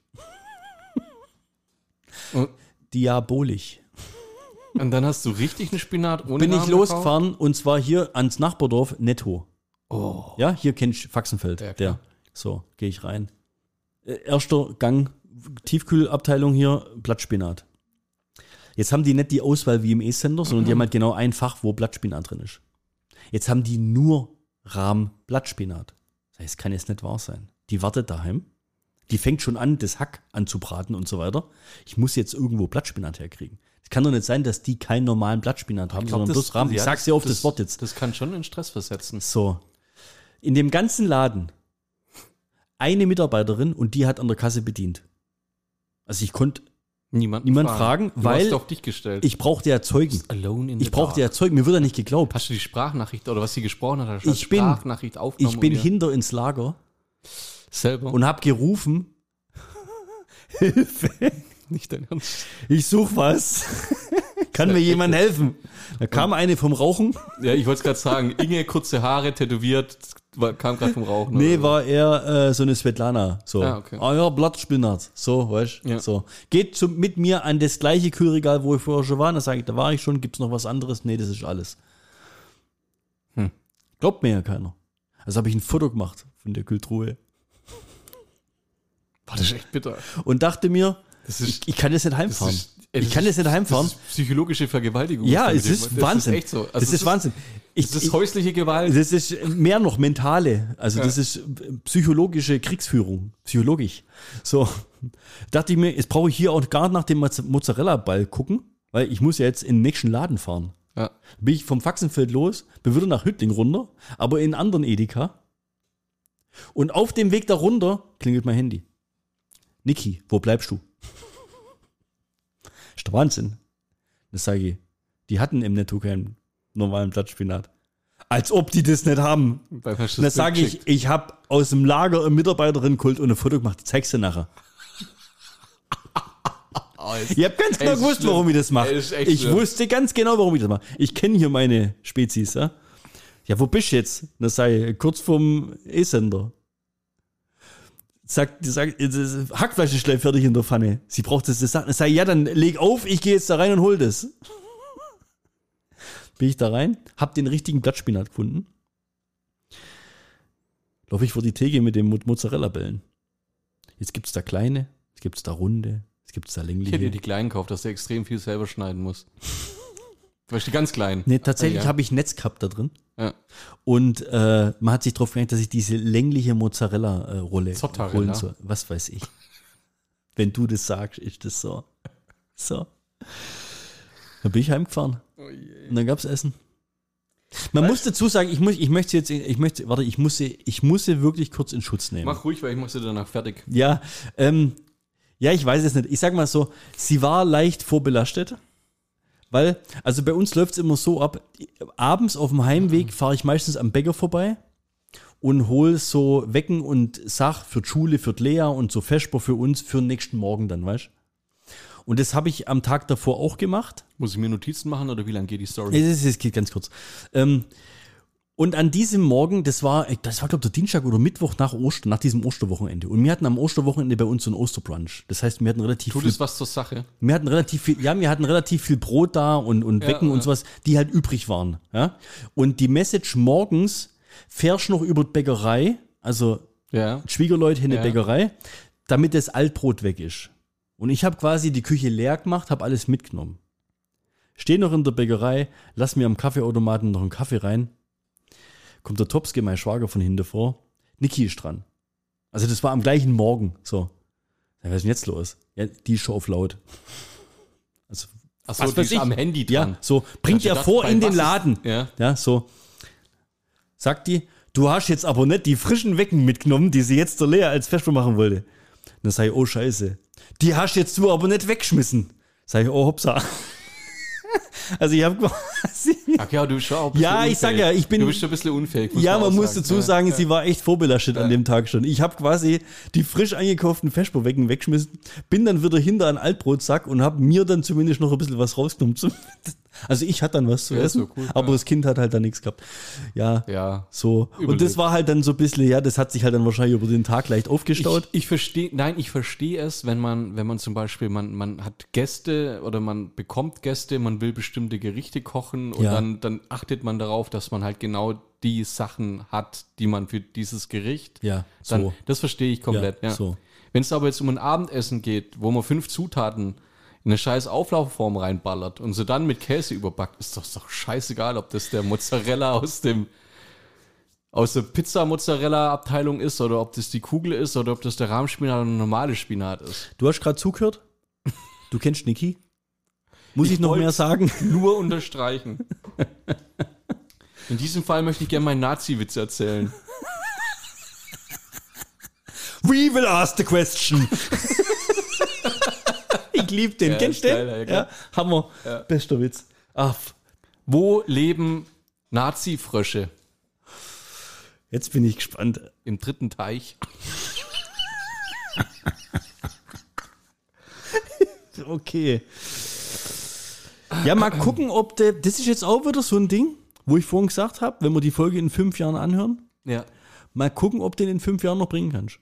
Und, Diabolisch. und dann hast du richtig einen Spinat ohne Bin ich Rahmen losgefahren und zwar hier ans Nachbardorf Netto. gekauft? Oh. Ja, hier kennst du Faxenfeld. Ja, klar. der. So, gehe ich rein. Äh, Erster Gang, Tiefkühlabteilung hier, Blattspinat. Jetzt haben die nicht die Auswahl wie im E-Sender, sondern die haben halt genau ein Fach, wo Blattspinat drin ist. Jetzt haben die nur Rahm Blattspinat. Das heißt, kann jetzt nicht wahr sein. Die wartet daheim. Die fängt schon an, das Hack anzubraten und so weiter. Ich muss jetzt irgendwo Blattspinat herkriegen. Es kann doch nicht sein, dass die keinen normalen Blattspinat haben, Ich glaub, sondern das- bloß Rahm. Ich ja, sag's dir auf das, Wort jetzt. Das kann schon in Stress versetzen. So. In dem ganzen Laden eine Mitarbeiterin und die hat an der Kasse bedient. Also ich konnte Niemand, Niemand fragen, du weil hast auf dich gestellt. Ich brauchte ja Zeugen. Alone in Ich the brauchte ja dark. Zeugen. Mir wird ja nicht geglaubt. Hast du die Sprachnachricht oder was sie gesprochen hat, hast du als Ich bin- Sprachnachricht aufgenommen? Ich bin und dir hinter ins Lager selber und habe gerufen, nicht dein Ernst. ich suche was. Kann mir jemand helfen? Da kam eine vom Rauchen. Ja, ich wollte es gerade sagen, Inge, kurze Haare, tätowiert, war, kam gerade vom Rauchen. Nee, oder? war eher äh, so eine Svetlana. So. Ah, okay. Ah ja, Blattspinat. So, weißt du? Ja. So. Geht zum, mit mir an das gleiche Kühlregal, wo ich vorher schon war. Da sage ich, da war ich schon. Gibt's noch was anderes? Nee, das ist alles. Hm. Glaubt mir ja keiner. Also habe ich ein Foto gemacht von der Kühltruhe War das ist echt bitter. und dachte mir, Das ich, ist, ich kann jetzt nicht heimfahren. ist- ey, ich das kann ist- jetzt nicht heimfahren. Das ist psychologische Vergewaltigung. Ja, was es da mit ist dem- Wahnsinn. Das ist echt so. Also das ist Wahnsinn. Ich, Das ist ich, häusliche Gewalt. das ist mehr noch mentale. Also Ja. das ist psychologische Kriegsführung. Psychologisch. So. Dachte ich mir, jetzt brauche ich hier auch gar nach dem Moz- Mozzarella-Ball gucken, weil ich muss ja jetzt in den nächsten Laden fahren. Ja. Bin ich vom Faxenfeld los, bin wieder nach Hüttling runter, aber in einen anderen Edeka. Und auf dem Weg da runter klingelt mein Handy. Niki, wo bleibst du? Ist der Wahnsinn. Das sage ich. Die hatten im Netto keinen normalen Blattspinat. Als ob die das nicht haben. Dann hast du Und dann das sage Bild ich, geschickt. ich habe aus dem Lager eine Mitarbeiterin geholt und ein Foto gemacht. Ich zeig's dir nachher. Oh, ist- Ich habe ganz genau Ey, ist gewusst, schlimm. warum ich das mache. Ey, ist echt Ich schlimm. wusste ganz genau, warum ich das mache. Ich kenne hier meine Spezies. Ja, ja wo bist du jetzt? Das sei kurz vorm E-Sender. Sagt, die sagt, das Hackfleisch ist gleich fertig in der Pfanne. Sie braucht das, das sagt. Das sei, ja, dann leg auf, ich gehe jetzt da rein und hol das. Bin ich da rein, hab den richtigen Blattspinat gefunden. Laufe ich vor die Theke mit dem Mo- Mozzarella-Bällen. Jetzt gibt's da kleine, es gibt's da runde, es gibt's da Ich hätte längliche. dir die kleinen gekauft, dass du extrem viel selber schneiden musst. Weißt du, die ganz kleinen. Nee, tatsächlich Ja. habe ich Netz gehabt da drin. Ja. Und äh, man hat sich darauf geeinigt, dass ich diese längliche Mozzarella-Rolle Zottarella. holen soll. Was weiß ich. Wenn du das sagst, ist das so. So. Dann bin ich heimgefahren. Oh je. Und dann gab's Essen. Man muss dazu sagen, ich muss, ich möchte jetzt, ich möchte, warte, ich muss, sie- ich muss sie wirklich kurz in Schutz nehmen. Mach ruhig, weil ich musste danach fertig. Ja, ähm, ja, ich weiß es nicht. Ich sag mal so, sie war leicht vorbelastet. Weil, also bei uns läuft es immer so ab, abends auf dem Heimweg fahre ich meistens am Bäcker vorbei und hole so Wecken und Sach für die Schule, für die Lea und so Vesper für uns für den nächsten Morgen dann, weißt du? Und das habe ich am Tag davor auch gemacht. Muss ich mir Notizen machen oder wie lange geht die Story? Es ist- es geht ganz kurz. Ähm, und an diesem Morgen, das war, das war glaube ich der Dienstag oder Mittwoch nach Ostern, nach diesem Osterwochenende. Und wir hatten am Osterwochenende bei uns so ein Osterbrunch. Das heißt, wir hatten relativ Tut viel, es was zur Sache? wir hatten relativ viel, ja, wir hatten relativ viel Brot da und, und Ja, Wecken und ja. sowas, die halt übrig waren. Ja? Und die Message morgens, fährst noch über die Bäckerei, also Ja. die Schwiegerleute in die Ja. Bäckerei, damit das Altbrot weg ist. Und ich habe quasi die Küche leer gemacht, habe alles mitgenommen. Stehe noch in der Bäckerei, lass mir am Kaffeeautomaten noch einen Kaffee rein. Kommt der Topske, mein Schwager, von hinten vor. Niki ist dran. Also das war am gleichen Morgen. So. Ja, was ist denn jetzt los? Ja, die ist schon auf laut. Also, Achso, was die weiß ist ich. am Handy ja, dran. so, bringt Ich er dachte, vor bei in was den ist- Laden. Ja. Ja, so. Sagt die, du hast jetzt aber nicht die frischen Wecken mitgenommen, die sie jetzt der Lea als Vesper machen wollte. Dann sag ich, oh Scheiße. Die hast jetzt du aber nicht weggeschmissen. Sag ich, oh hoppsa. Also ich habe quasi... Ach ja, du bist schon auch ein bisschen Ja, ich sag ja, ich bin- Du bist schon ein bisschen unfähig. muss Ja, man auch muss dazu sagen, Ja. sie war echt vorbelastet an dem Tag schon. Ich habe quasi die frisch eingekauften Vesperwecken weggeschmissen, bin dann wieder hinter einen Altbrotsack und habe mir dann zumindest noch ein bisschen was rausgenommen. zum- Also ich hatte dann was zu Ja, essen, so cool, aber ja. das Kind hat halt dann nichts gehabt. Ja, Ja. so. Und Überlegt. das war halt dann so ein bisschen, ja, das hat sich halt dann wahrscheinlich über den Tag leicht aufgestaut. Ich, ich verstehe, nein, ich verstehe es, wenn man, wenn man zum Beispiel, man, man hat Gäste oder man bekommt Gäste, man will bestimmte Gerichte kochen und Ja. dann, dann achtet man darauf, dass man halt genau die Sachen hat, die man für dieses Gericht. Ja, Dann, so. Das verstehe ich komplett, Ja, ja. so. Wenn es aber jetzt um ein Abendessen geht, wo man fünf Zutaten in eine scheiß Auflaufform reinballert und sie dann mit Käse überbackt, ist doch, ist doch scheißegal, ob das der Mozzarella aus dem aus der Pizza-Mozzarella-Abteilung ist oder ob das die Kugel ist oder ob das der Rahmspinat oder eine normale Spinat ist. Du hast gerade zugehört? Du kennst Niki? Muss ich, Ich noch wollt's mehr sagen? Nur unterstreichen. In diesem Fall möchte ich gerne meinen Nazi-Witz erzählen. We will ask the question. Ich lieb den. Ja, Kennst ist du den? geil, ja, klar. Ja, Hammer. Bester Witz. Ach, Wo leben Nazi-Frösche? jetzt bin ich gespannt. Im dritten Teich. Okay. Ja, mal gucken, ob der. Das ist jetzt auch wieder so ein Ding, wo ich vorhin gesagt habe, wenn wir die Folge in fünf Jahren anhören, Ja. mal gucken, ob du den in fünf Jahren noch bringen kannst.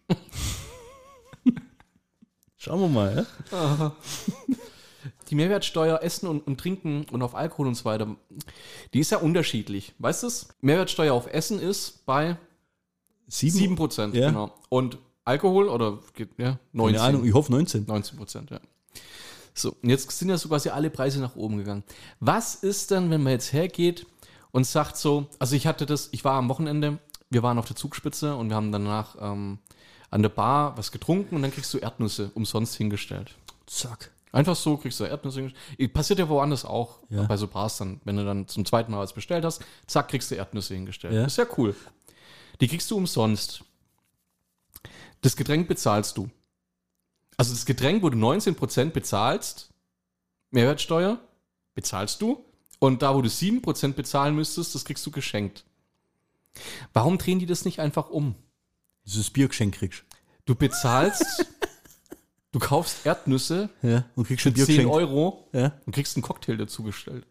Schauen wir mal, ja? Die Mehrwertsteuer Essen und, und Trinken und auf Alkohol und so weiter, die ist ja unterschiedlich. Weißt du es? Mehrwertsteuer auf Essen ist bei sieben Prozent, Ja. genau. Und Alkohol oder ja, neunzehn. Keine Ahnung, ich hoffe neunzehn. neunzehn Prozent, ja. So, und jetzt sind ja so quasi alle Preise nach oben gegangen. Was ist denn, wenn man jetzt hergeht und sagt so, also ich hatte das, ich war am Wochenende, wir waren auf der Zugspitze und wir haben danach ähm, an der Bar was getrunken und dann kriegst du Erdnüsse umsonst hingestellt. Zack. Einfach so kriegst du Erdnüsse hingestellt. Passiert ja woanders auch, Ja. bei so Bars dann, wenn du dann zum zweiten Mal was bestellt hast, zack, kriegst du Erdnüsse hingestellt. Ja. Ist ja cool. Die kriegst du umsonst. Das Getränk bezahlst du. Also das Getränk, wo du neunzehn Prozent bezahlst, Mehrwertsteuer, bezahlst du. Und da, wo du sieben Prozent bezahlen müsstest, das kriegst du geschenkt. Warum drehen die das nicht einfach um? Dieses Biergeschenk kriegst. Du bezahlst, du kaufst Erdnüsse Ja, und kriegst schon für zehn Biergeschenk. Euro Ja. und kriegst einen Cocktail dazu gestellt.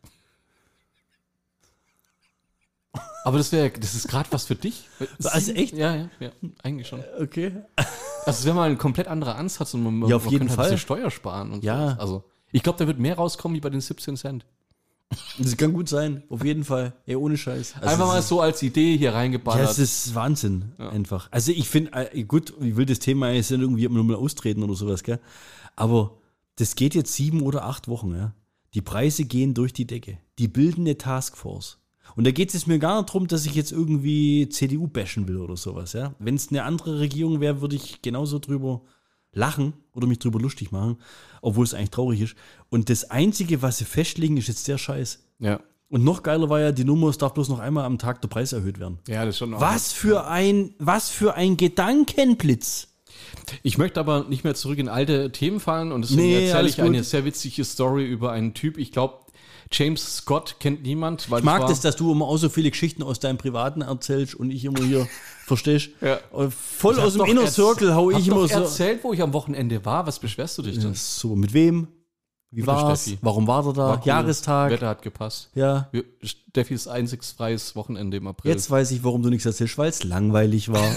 Aber das wäre, das ist gerade was für dich. Also echt? Ja, ja, ja, eigentlich schon. Okay. Also es wäre mal ein komplett anderer Ansatz und man, Ja, auf man jeden könnte Fall. Halt diese Steuer sparen und Ja. so. Also ich glaube, da wird mehr rauskommen wie bei den siebzehn Cent. Das kann gut sein, auf jeden Fall. Ey, ohne Scheiß. Also Einfach es mal ist- so als Idee hier Ja, reingeballert. es ist Wahnsinn, einfach. Also ich finde, äh, gut, ich will das Thema jetzt nicht irgendwie nur mal austreten oder sowas, gell? Aber das geht jetzt sieben oder acht Wochen, ja. Die Preise gehen durch die Decke. Die bilden eine Taskforce. Und da geht es mir gar nicht darum, dass ich jetzt irgendwie C D U bashen will oder sowas, ja. Wenn es eine andere Regierung wäre, würde ich genauso drüber lachen oder mich drüber lustig machen, obwohl es eigentlich traurig ist. Und das Einzige, was sie festlegen, ist jetzt der Scheiß. ja. Und noch geiler war ja, die Nummer, es darf bloß noch einmal am Tag der Preis erhöht werden. Ja, das ist schon. auch- Was für ein, was für ein Gedankenblitz. Ich möchte aber nicht mehr zurück in alte Themen fallen und deswegen Nee, erzähle alles ich gut. eine sehr witzige Story über einen Typ. Ich glaube, James Scott kennt niemand. Weil Ich mag war, das, dass du immer auch so viele Geschichten aus deinem Privaten erzählst und ich immer hier, verstehst? Ja. Und voll Ich aus hab dem doch Inner erz- Circle hau hab ich immer doch so. erzählt, wo ich am Wochenende war. Was beschwerst du dich denn? Ja, so, mit wem? Wie Gute war's? Steffi. Warum war er da? War cool. Jahrestag? Wetter hat gepasst. Ja. Wir, Steffis einziges freies Wochenende im April. Jetzt weiß ich, warum du nichts erzählst, weil es langweilig war.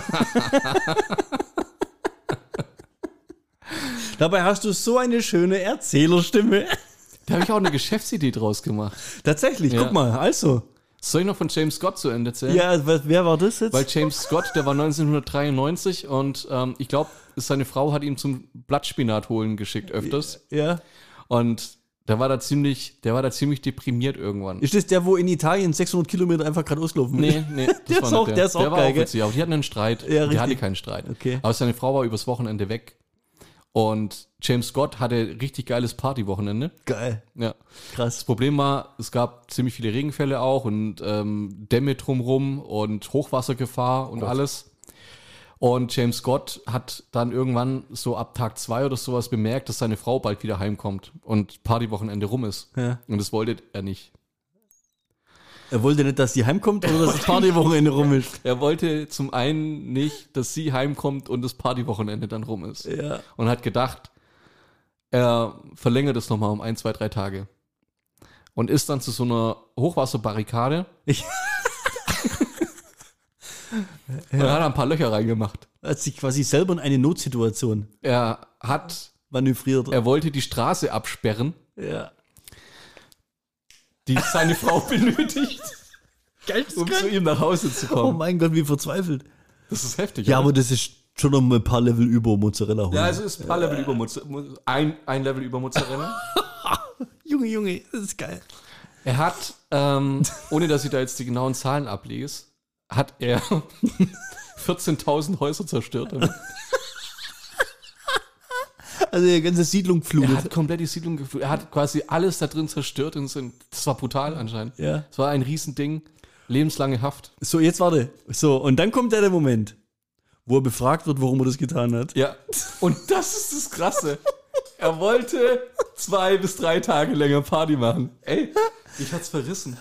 Dabei hast du so eine schöne Erzählerstimme. Da habe ich auch eine Geschäftsidee draus gemacht. Tatsächlich, Ja. guck mal, also. Soll ich noch von James Scott zu Ende erzählen? Ja, wer wer war das jetzt? Weil James Scott, der war neunzehnhundertdreiundneunzig und ähm, ich glaube, seine Frau hat ihn zum Blattspinat holen geschickt öfters. ja. Und der war da ziemlich, der war da ziemlich deprimiert irgendwann. Ist das der, wo in Italien sechshundert Kilometer einfach gerade ausgelaufen Nee, nee, das Der war ist nicht auch- der. der ist auch der war geil, auch gell? witzig, aber die hatten einen Streit. Ja, der richtig. hatte keinen Streit. Okay. Aber seine Frau war übers Wochenende weg. Und James Scott hatte richtig geiles Partywochenende. Geil. Ja. Krass. Das Problem war, es gab ziemlich viele Regenfälle auch und ähm, Dämme drumrum und Hochwassergefahr und alles. Und James Scott hat dann irgendwann so ab Tag zwei oder sowas bemerkt, dass seine Frau bald wieder heimkommt und Partywochenende rum ist. Ja. Und das wollte er nicht. Er wollte nicht, dass die heimkommt oder dass das Partywochenende rum ist. Er wollte zum einen nicht, dass sie heimkommt und das Partywochenende dann rum ist. Ja. Und hat gedacht, er verlängert es nochmal um ein, zwei, drei Tage. Und ist dann zu so einer Hochwasserbarrikade Ich und hat ein paar Löcher reingemacht. hat sich quasi selber in eine Notsituation Er hat, manövriert. er wollte die Straße absperren, ja. die seine Frau benötigt, Geil, um zu ihm nach Hause zu Oh kommen. mein Gott, wie verzweifelt. Das ist heftig. Ja, oder? aber das ist schon noch mal ein paar Level über Mozzarella holen. ja, es ist ein paar Level über Mozzarella. Ein, ein Level über Mozzarella. Junge, Junge, das ist geil. Er hat, ähm, ohne dass ich da jetzt die genauen Zahlen ablese, hat er vierzehntausend Häuser zerstört. damit. Also die ganze Siedlung Er flutet. hat komplett die Siedlung geflutet. Er hat quasi alles da drin zerstört. Und sind, das war brutal anscheinend. Ja. Es war ein Riesending. Lebenslange Haft. So, jetzt warte. So, und dann kommt ja der Moment, wo er befragt wird, warum er das getan hat. Ja. Und das ist das Krasse. Er wollte zwei bis drei Tage länger Party machen. Ey, ich hat's verrissen.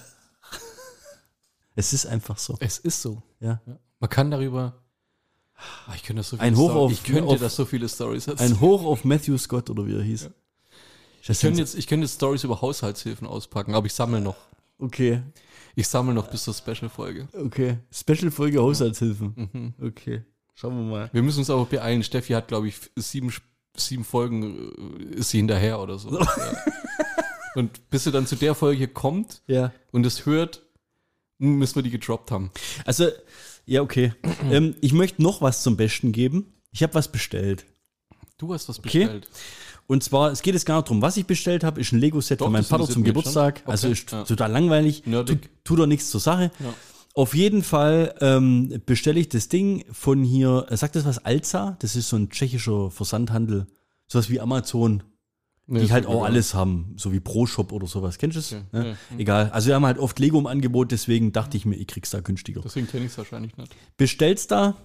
Es ist einfach so. Es ist so. Ja. Ja. Man kann darüber. Ah, ich könnte das so viele Ein Hoch Storys- auf- Ich könnte auf- das so viele Stories erzählen. Ein Hoch auf Matthew Scott oder wie er hieß. Ich könnte jetzt, ich könnte jetzt Stories über Haushaltshilfen auspacken, aber ich sammle noch. Okay, Ich sammle noch bis zur Special-Folge. okay. Special-Folge Haushaltshilfen. Mhm. Okay, schauen wir mal. Wir müssen uns aber beeilen. Steffi hat, glaube ich, sieben, sieben Folgen äh, ist sie hinterher oder so. Ja. Und bis sie dann zu der Folge kommt Ja. und es hört, müssen wir die gedroppt haben. Also, ja, okay. ähm, ich möchte noch was zum Besten geben. Ich habe was bestellt. Du hast was Okay. bestellt. Und zwar, es geht jetzt gar nicht darum, was ich bestellt habe, ist ein Lego-Set Doch, von meinem das Vater interessiert zum mich Geburtstag. schon. Also Okay, ist ja. total langweilig. Tut, Nerdig. tut doch nichts zur Sache. Ja. Auf jeden Fall ähm, bestelle ich das Ding von hier, äh, sagt das was, Alza? Das ist so ein tschechischer Versandhandel. Sowas wie Amazon, Nee, die ist halt mir auch egal. alles haben, so wie ProShop oder sowas. Kennst du das? Okay, Ja? ja. Egal. Also wir haben halt oft Lego im Angebot, deswegen dachte ich mir, ich krieg's da günstiger. Deswegen kenne ich es wahrscheinlich nicht. Bestellst da,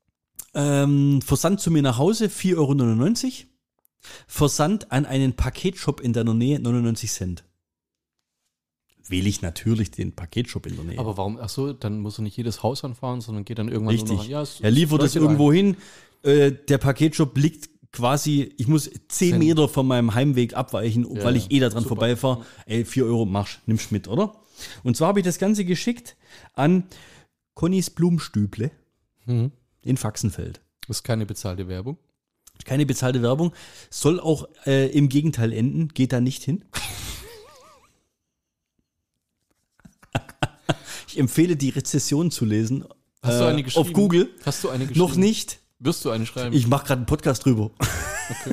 ähm, Versand zu mir nach Hause, vier Euro neunundneunzig. Versand an einen Paketshop in deiner Nähe, neunundneunzig Cent. Wähle ich natürlich den Paketshop in der Nähe. Aber warum? Ach so, dann muss er nicht jedes Haus anfahren, sondern geht dann irgendwann nur noch Richtig. an. Ja, es- Er liefert es leuchtet irgendwo ein. hin. Äh, der Paketshop liegt quasi, ich muss zehn Cent. Meter von meinem Heimweg abweichen, Ja, weil ich eh da dran super. vorbeifahre. Ey, vier Euro, machst, nimmst mit, oder? Und zwar habe ich das Ganze geschickt an Connys Blumenstüble Mhm. in Faxenfeld. Das ist keine bezahlte Werbung. Keine bezahlte Werbung. Soll auch äh, im Gegenteil enden. Geht da nicht hin. Ich empfehle, die Rezession zu lesen. Hast du eine äh, geschrieben? auf Google. Hast du eine geschrieben? Noch nicht. Wirst du eine schreiben? Ich mache gerade einen Podcast drüber. Okay.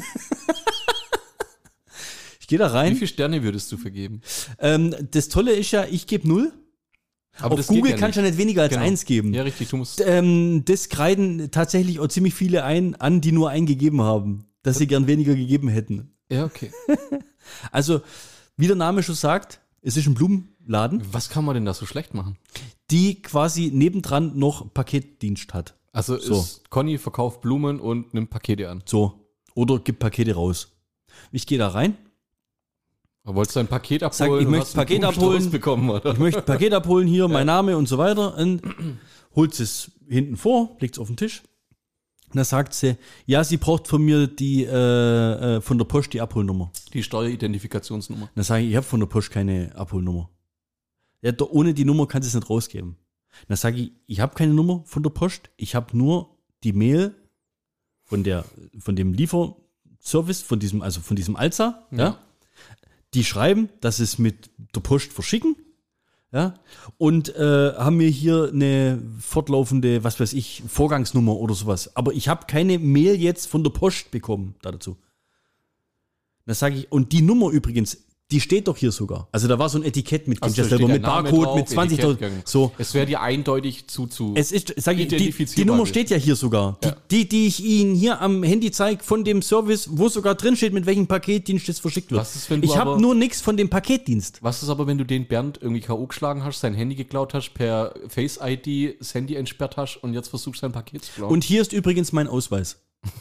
Ich gehe da Wie rein. viele Sterne würdest du vergeben? Ähm, das Tolle ist ja, ich gebe null. Aber Auf das geht Google ja kannst du ja nicht weniger als Genau. eins geben. Ja, richtig. Du musst. Ähm, das kreiden tatsächlich auch ziemlich viele ein, an, die nur eingegeben haben, dass sie gern weniger gegeben hätten. Ja, okay. Also, wie der Name schon sagt, es ist ein Blumenladen, Was kann man denn da so schlecht machen? die quasi nebendran noch Paketdienst hat. Also So. ist Conny verkauft Blumen und nimmt Pakete an. So. Oder gibt Pakete raus. Ich gehe da rein, Wolltest du ein Paket abholen? Sag, ich und möchte hast einen Paket Blumenstrauß abholen. bekommen, oder? ich möchte ein Paket abholen, hier, mein Name und so weiter. Und holt es hinten vor, legt es auf den Tisch. da sagt sie, ja, sie braucht von mir die, äh, äh, von der Post die Abholnummer. Die Steueridentifikationsnummer. Dann sage ich, ich habe von der Post keine Abholnummer. Ja, da, ohne die Nummer kann sie es nicht rausgeben. Dann sage ich, ich habe keine Nummer von der Post, ich habe nur die Mail von der, von dem Lieferservice, von diesem, also von diesem Alza, ja. ja. Die schreiben, dass es mit der Post verschicken, ja, und äh, haben mir hier eine fortlaufende, was weiß ich, Vorgangsnummer oder sowas. Aber ich habe keine Mail jetzt von der Post bekommen da dazu. Dann sage ich, und die Nummer übrigens, die steht doch hier sogar. Also da war so ein Etikett mit, also selber, mit Barcode, drauf, mit zwanzigtausend. So. Es wäre dir eindeutig zu, zu es ist, sag ich, die, die Nummer steht ja hier sogar. Ja. Die, die, die ich Ihnen hier am Handy zeige von dem Service, wo sogar drin steht, mit welchem Paketdienst das verschickt wird. Was ist, wenn du ich habe nur nichts von dem Paketdienst. Was ist aber, wenn du den Bernd irgendwie K O geschlagen hast, sein Handy geklaut hast, per Face I D das Handy entsperrt hast und jetzt versuchst sein Paket zu klauen? Und hier ist übrigens mein Ausweis.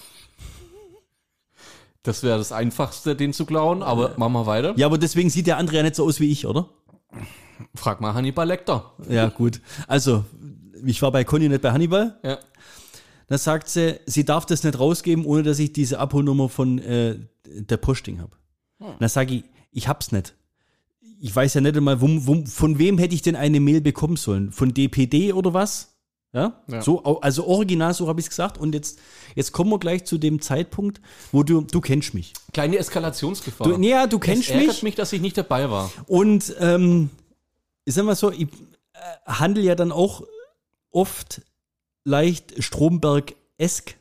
Das wäre das Einfachste, den zu klauen, aber machen wir weiter. Ja, aber deswegen sieht der andere ja nicht so aus wie ich, oder? Frag mal Hannibal Lecter. Ja, gut. Also, ich war bei Conny, nicht bei Hannibal. Ja. Da sagt sie, sie darf das nicht rausgeben, ohne dass ich diese Abholnummer von äh, der Posting habe. Hm. Dann sage ich, ich hab's nicht. Ich weiß ja nicht einmal, wo, wo, von wem hätte ich denn eine Mail bekommen sollen? Von D P D oder was? Ja? Ja. So, also original, so habe ich es gesagt. Und jetzt, jetzt kommen wir gleich zu dem Zeitpunkt, wo du, du kennst mich. Kleine Eskalationsgefahr. Du, ja, du kennst es ärgert mich. mich, dass ich nicht dabei war. Und ähm, ich sag mal so, ich äh, handle ja dann auch oft leicht Stromberg-esk.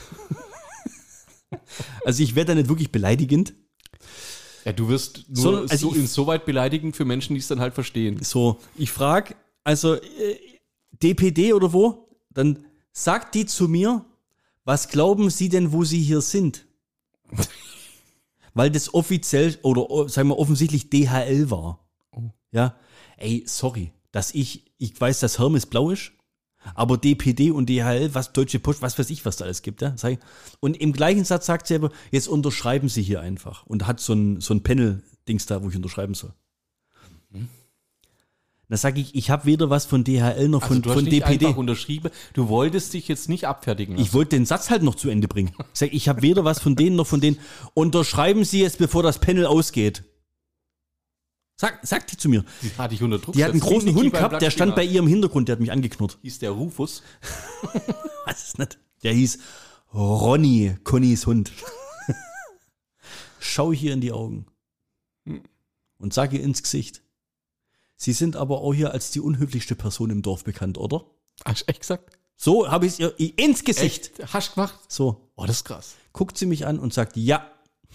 Also ich werde da nicht wirklich beleidigend. Ja, du wirst nur so, also so, insoweit beleidigend für Menschen, die es dann halt verstehen. So, ich frage, also äh, D P D oder wo, dann sagt die zu mir, was glauben Sie denn, wo Sie hier sind? Weil das offiziell oder sagen wir offensichtlich D H L war. Oh. Ja, ey, sorry, dass ich, ich weiß, dass Hermes blau ist, aber D P D und D H L, was Deutsche Post, was weiß ich, was da alles gibt. Ja? Und im gleichen Satz sagt sie aber, jetzt unterschreiben Sie hier einfach und hat so ein, so ein Panel-Dings da, wo ich unterschreiben soll. Mhm. Da sage ich, ich habe weder was von D H L noch also von, du hast von nicht D P D. Einfach unterschrieben. Du wolltest dich jetzt nicht abfertigen lassen. Ich wollte den Satz halt noch zu Ende bringen. Ich sage, ich habe weder was von denen noch von denen. Unterschreiben Sie jetzt, bevor das Panel ausgeht. Sag, sagt die zu mir. Die hatte ich unter Druck. Die hat einen großen Hund gehabt, der stand bei ihr im Hintergrund, der hat mich angeknurrt. Hieß der Rufus? Was ist nicht? Der hieß Ronny, Connys Hund. Schau hier in die Augen und sag ihr ins Gesicht. Sie sind aber auch hier als die unhöflichste Person im Dorf bekannt, oder? Hast du echt gesagt? So habe ich es ihr ins Gesicht. Echt? Hast du gemacht? So. Oh, das ist krass. Guckt sie mich an und sagt, ja.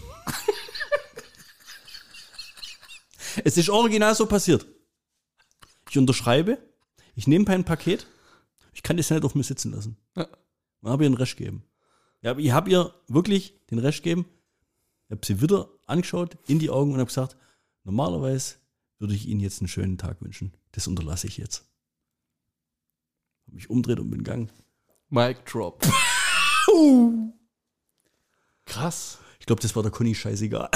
Es ist original so passiert. Ich unterschreibe, ich nehme mein Paket, ich kann das nicht auf mir sitzen lassen. Ja. Dann habe ich den Rest gegeben. Ja, aber ich habe ihr wirklich den Rest gegeben, ich habe sie wieder angeschaut, in die Augen und habe gesagt, normalerweise würde ich Ihnen jetzt einen schönen Tag wünschen. Das unterlasse ich jetzt. Habe mich umdreht und bin gegangen. Mic drop. Krass. Ich glaube, das war der Conny scheißegal.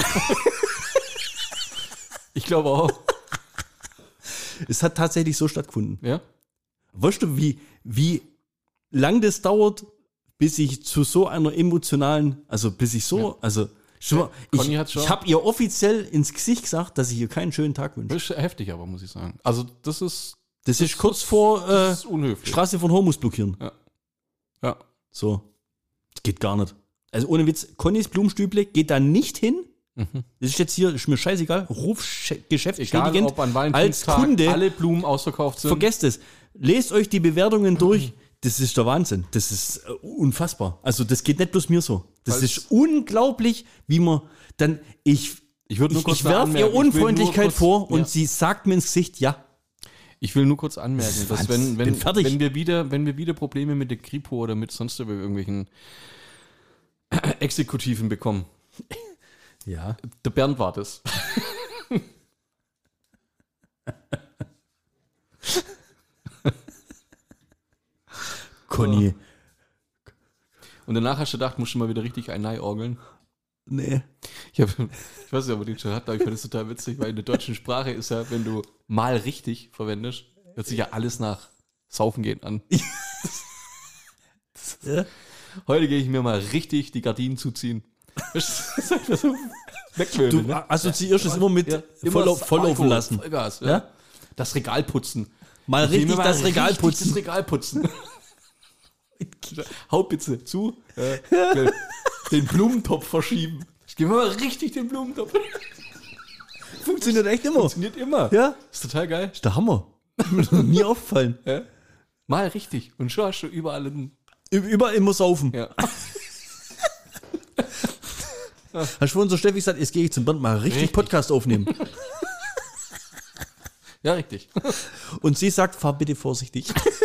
Ich glaube auch. Es hat tatsächlich so stattgefunden. Ja? Weißt du, wie, wie lang das dauert, bis ich zu so einer emotionalen, also bis ich so, ja. also schon, ja, ich, ich habe ihr offiziell ins Gesicht gesagt, dass ich ihr keinen schönen Tag wünsche. Das ist heftig, aber muss ich sagen. Also das ist das, das ist kurz vor äh, ist Straße von Hormus blockieren. Ja. Ja. So. Das geht gar nicht. Also ohne Witz, Connys Blumenstüble geht da nicht hin. Mhm. Das ist jetzt hier, ist mir scheißegal, Rufgeschäftsschädigend als Kunde. Alle Blumen ausverkauft sind. Vergesst es. Lest euch die Bewertungen durch. Das ist der Wahnsinn. Das ist unfassbar. Also das geht nicht bloß mir so. Das Weil's ist unglaublich, wie man dann, ich, ich, ich, ich werfe ihr Unfreundlichkeit kurz, vor und ja. sie sagt mir ins Gesicht, ja. Ich will nur kurz anmerken, dass wenn, wenn, wenn wir wieder, wenn wir wieder Probleme mit der Kripo oder mit sonst irgendwelchen Exekutiven bekommen. Ja. Der Bernd war das. Conny. Und danach hast du gedacht, musst du mal wieder richtig ein Nei orgeln. Nee. Ich, hab, ich weiß nicht, ob man den schon hat, aber ich fand das total witzig, weil in der deutschen Sprache ist ja, wenn du mal richtig verwendest, hört sich ja alles nach Saufen gehen an. Ja. Heute gehe ich mir mal richtig die Gardinen zuziehen. Das ist einfach so wegmöbeln, Du ne? assoziierst es immer mit Ja, voll, immer volllaufen Alkohol, lassen. Vollgas, ja. Ja? Das Regal putzen. Mal Ich gehe richtig mir das Regal richtig putzen. Das Regal putzen. Hauptpitze zu. Äh, den Blumentopf verschieben. Ich gehe mir mal richtig den Blumentopf. Funktioniert echt immer. Funktioniert immer. Ja, Ist total geil. ist der Hammer. Mir ist noch nie aufgefallen. Ja? Mal richtig. Und schon hast du überall einen. Ü- Überall immer saufen. Ja. Hast du vorhin so Steffi gesagt, jetzt gehe ich zum Band mal richtig, Richtig. Podcast aufnehmen. Ja, richtig. Und sie sagt, fahr bitte vorsichtig.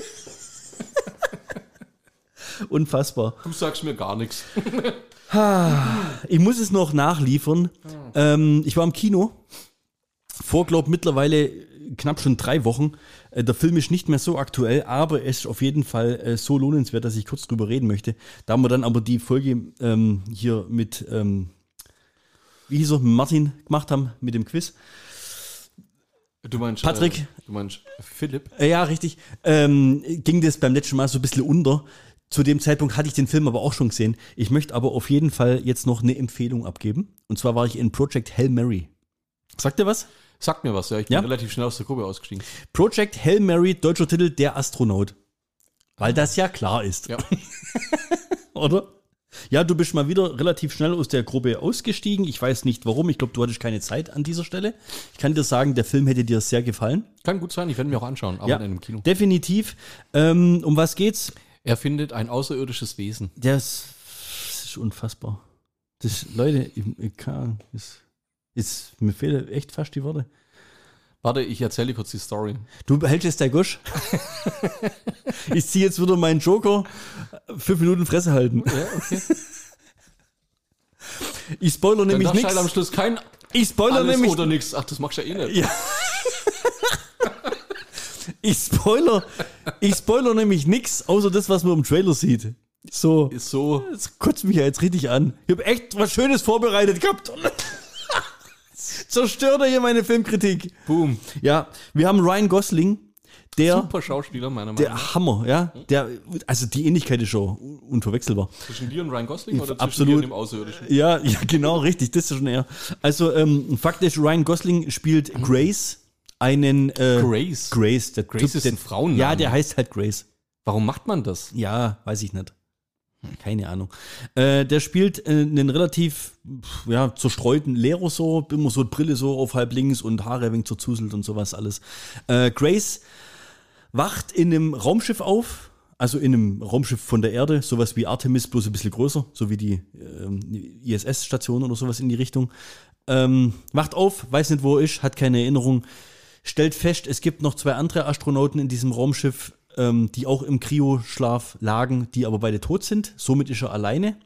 Unfassbar. Du sagst mir gar nichts. Ich muss es noch nachliefern. Ähm, ich war im Kino. Vor, glaub, mittlerweile knapp schon drei Wochen. Äh, der Film ist nicht mehr so aktuell, aber es ist auf jeden Fall äh, so lohnenswert, dass ich kurz drüber reden möchte. Da wir dann aber die Folge ähm, hier mit, ähm, wie hieß er, mit Martin gemacht haben, mit dem Quiz. Du meinst. Patrick? Äh, du meinst Philipp. Äh, ja, richtig. Ähm, ging das beim letzten Mal so ein bisschen unter. Zu dem Zeitpunkt hatte ich den Film aber auch schon gesehen. Ich möchte aber auf jeden Fall jetzt noch eine Empfehlung abgeben. Und zwar war ich in Project Hail Mary. Sagt ihr was? Sagt mir was, ja. Ich bin Ja? relativ schnell aus der Gruppe ausgestiegen. Project Hail Mary, deutscher Titel, Der Astronaut. Weil das ja klar ist. Ja. Oder? Ja, du bist mal wieder relativ schnell aus der Gruppe ausgestiegen. Ich weiß nicht warum. Ich glaube, du hattest keine Zeit an dieser Stelle. Ich kann dir sagen, der Film hätte dir sehr gefallen. Kann gut sein, ich werde mir auch anschauen, aber Ja, in einem Kino. definitiv. Ähm, um was geht's? Er findet ein außerirdisches Wesen. Das, das ist unfassbar. Das, Leute, ich, ich kann, das, ist, mir fehlen echt fast die Worte. Warte, ich erzähle dir kurz die Story. Du behältst jetzt der Gusch. Ich ziehe jetzt wieder meinen Joker. Fünf Minuten Fresse halten. Ja, okay. Ich spoiler Dann nämlich darfst du halt am nichts. Schluss kein Ich spoiler alles nämlich. oder nichts. Ach, das machst du ja eh nicht. Ja. Ich spoiler, ich spoiler nämlich nichts, außer das, was man im Trailer sieht. So. Ist so. Das kotzt mich ja jetzt richtig an. Ich habe echt was Schönes vorbereitet gehabt. Zerstört er hier meine Filmkritik. Boom. Ja, wir haben Ryan Gosling, der, Super Schauspieler, meiner Meinung nach. der Hammer, ja. Der, also die Ähnlichkeit ist schon unverwechselbar. Zwischen dir und Ryan Gosling oder zwischen Absolut. dir und dem Außerirdischen? Ja, ja, genau, richtig, das ist schon eher. Also, ähm, faktisch, Ryan Gosling spielt Grace, einen, äh, Grace. Grace, der Grace Typ, ist der, ein Frauenname. Ja, der heißt halt Grace. Warum macht man das? Ja, weiß ich nicht. Keine Ahnung. Äh, der spielt äh, einen relativ pf, ja, zerstreuten Lehrer so, immer so Brille so auf halb links und Haare ein wenig zerzuselt und sowas alles. Äh, Grace wacht in einem Raumschiff auf, also in einem Raumschiff von der Erde, sowas wie Artemis, bloß ein bisschen größer, so wie die ähm, I S S-Station oder sowas in die Richtung. Ähm, wacht auf, weiß nicht, wo er ist, hat keine Erinnerung, stellt fest, es gibt noch zwei andere Astronauten in diesem Raumschiff, ähm, die auch im Kryoschlaf lagen, die aber beide tot sind. Somit ist er alleine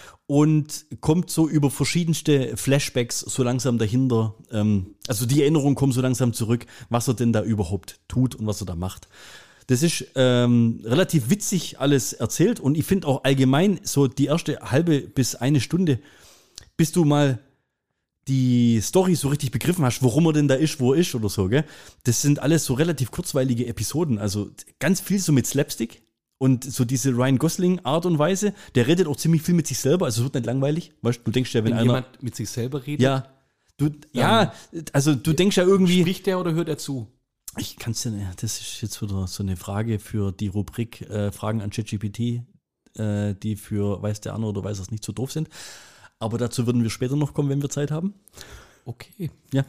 und kommt so über verschiedenste Flashbacks so langsam dahinter. Ähm, also die Erinnerungen kommen so langsam zurück, was er denn da überhaupt tut und was er da macht. Das ist ähm, relativ witzig alles erzählt und ich finde auch allgemein so die erste halbe bis eine Stunde, bis du mal die Story so richtig begriffen hast, warum er denn da ist, wo er ist oder so, gell? Das sind alles so relativ kurzweilige Episoden, also ganz viel so mit Slapstick und so diese Ryan Gosling Art und Weise, der redet auch ziemlich viel mit sich selber, also es wird nicht langweilig, weißt du, denkst ja, wenn, Wenn einer, jemand mit sich selber redet, ja, du, ja, also du denkst ja irgendwie, spricht der oder hört er zu? ich kann's ja, ja, das ist jetzt wieder so eine Frage für die Rubrik äh, Fragen an ChatGPT, äh, die für weiß der andere oder weiß es nicht so doof sind. Aber dazu würden wir später noch kommen, wenn wir Zeit haben. Okay. Ja.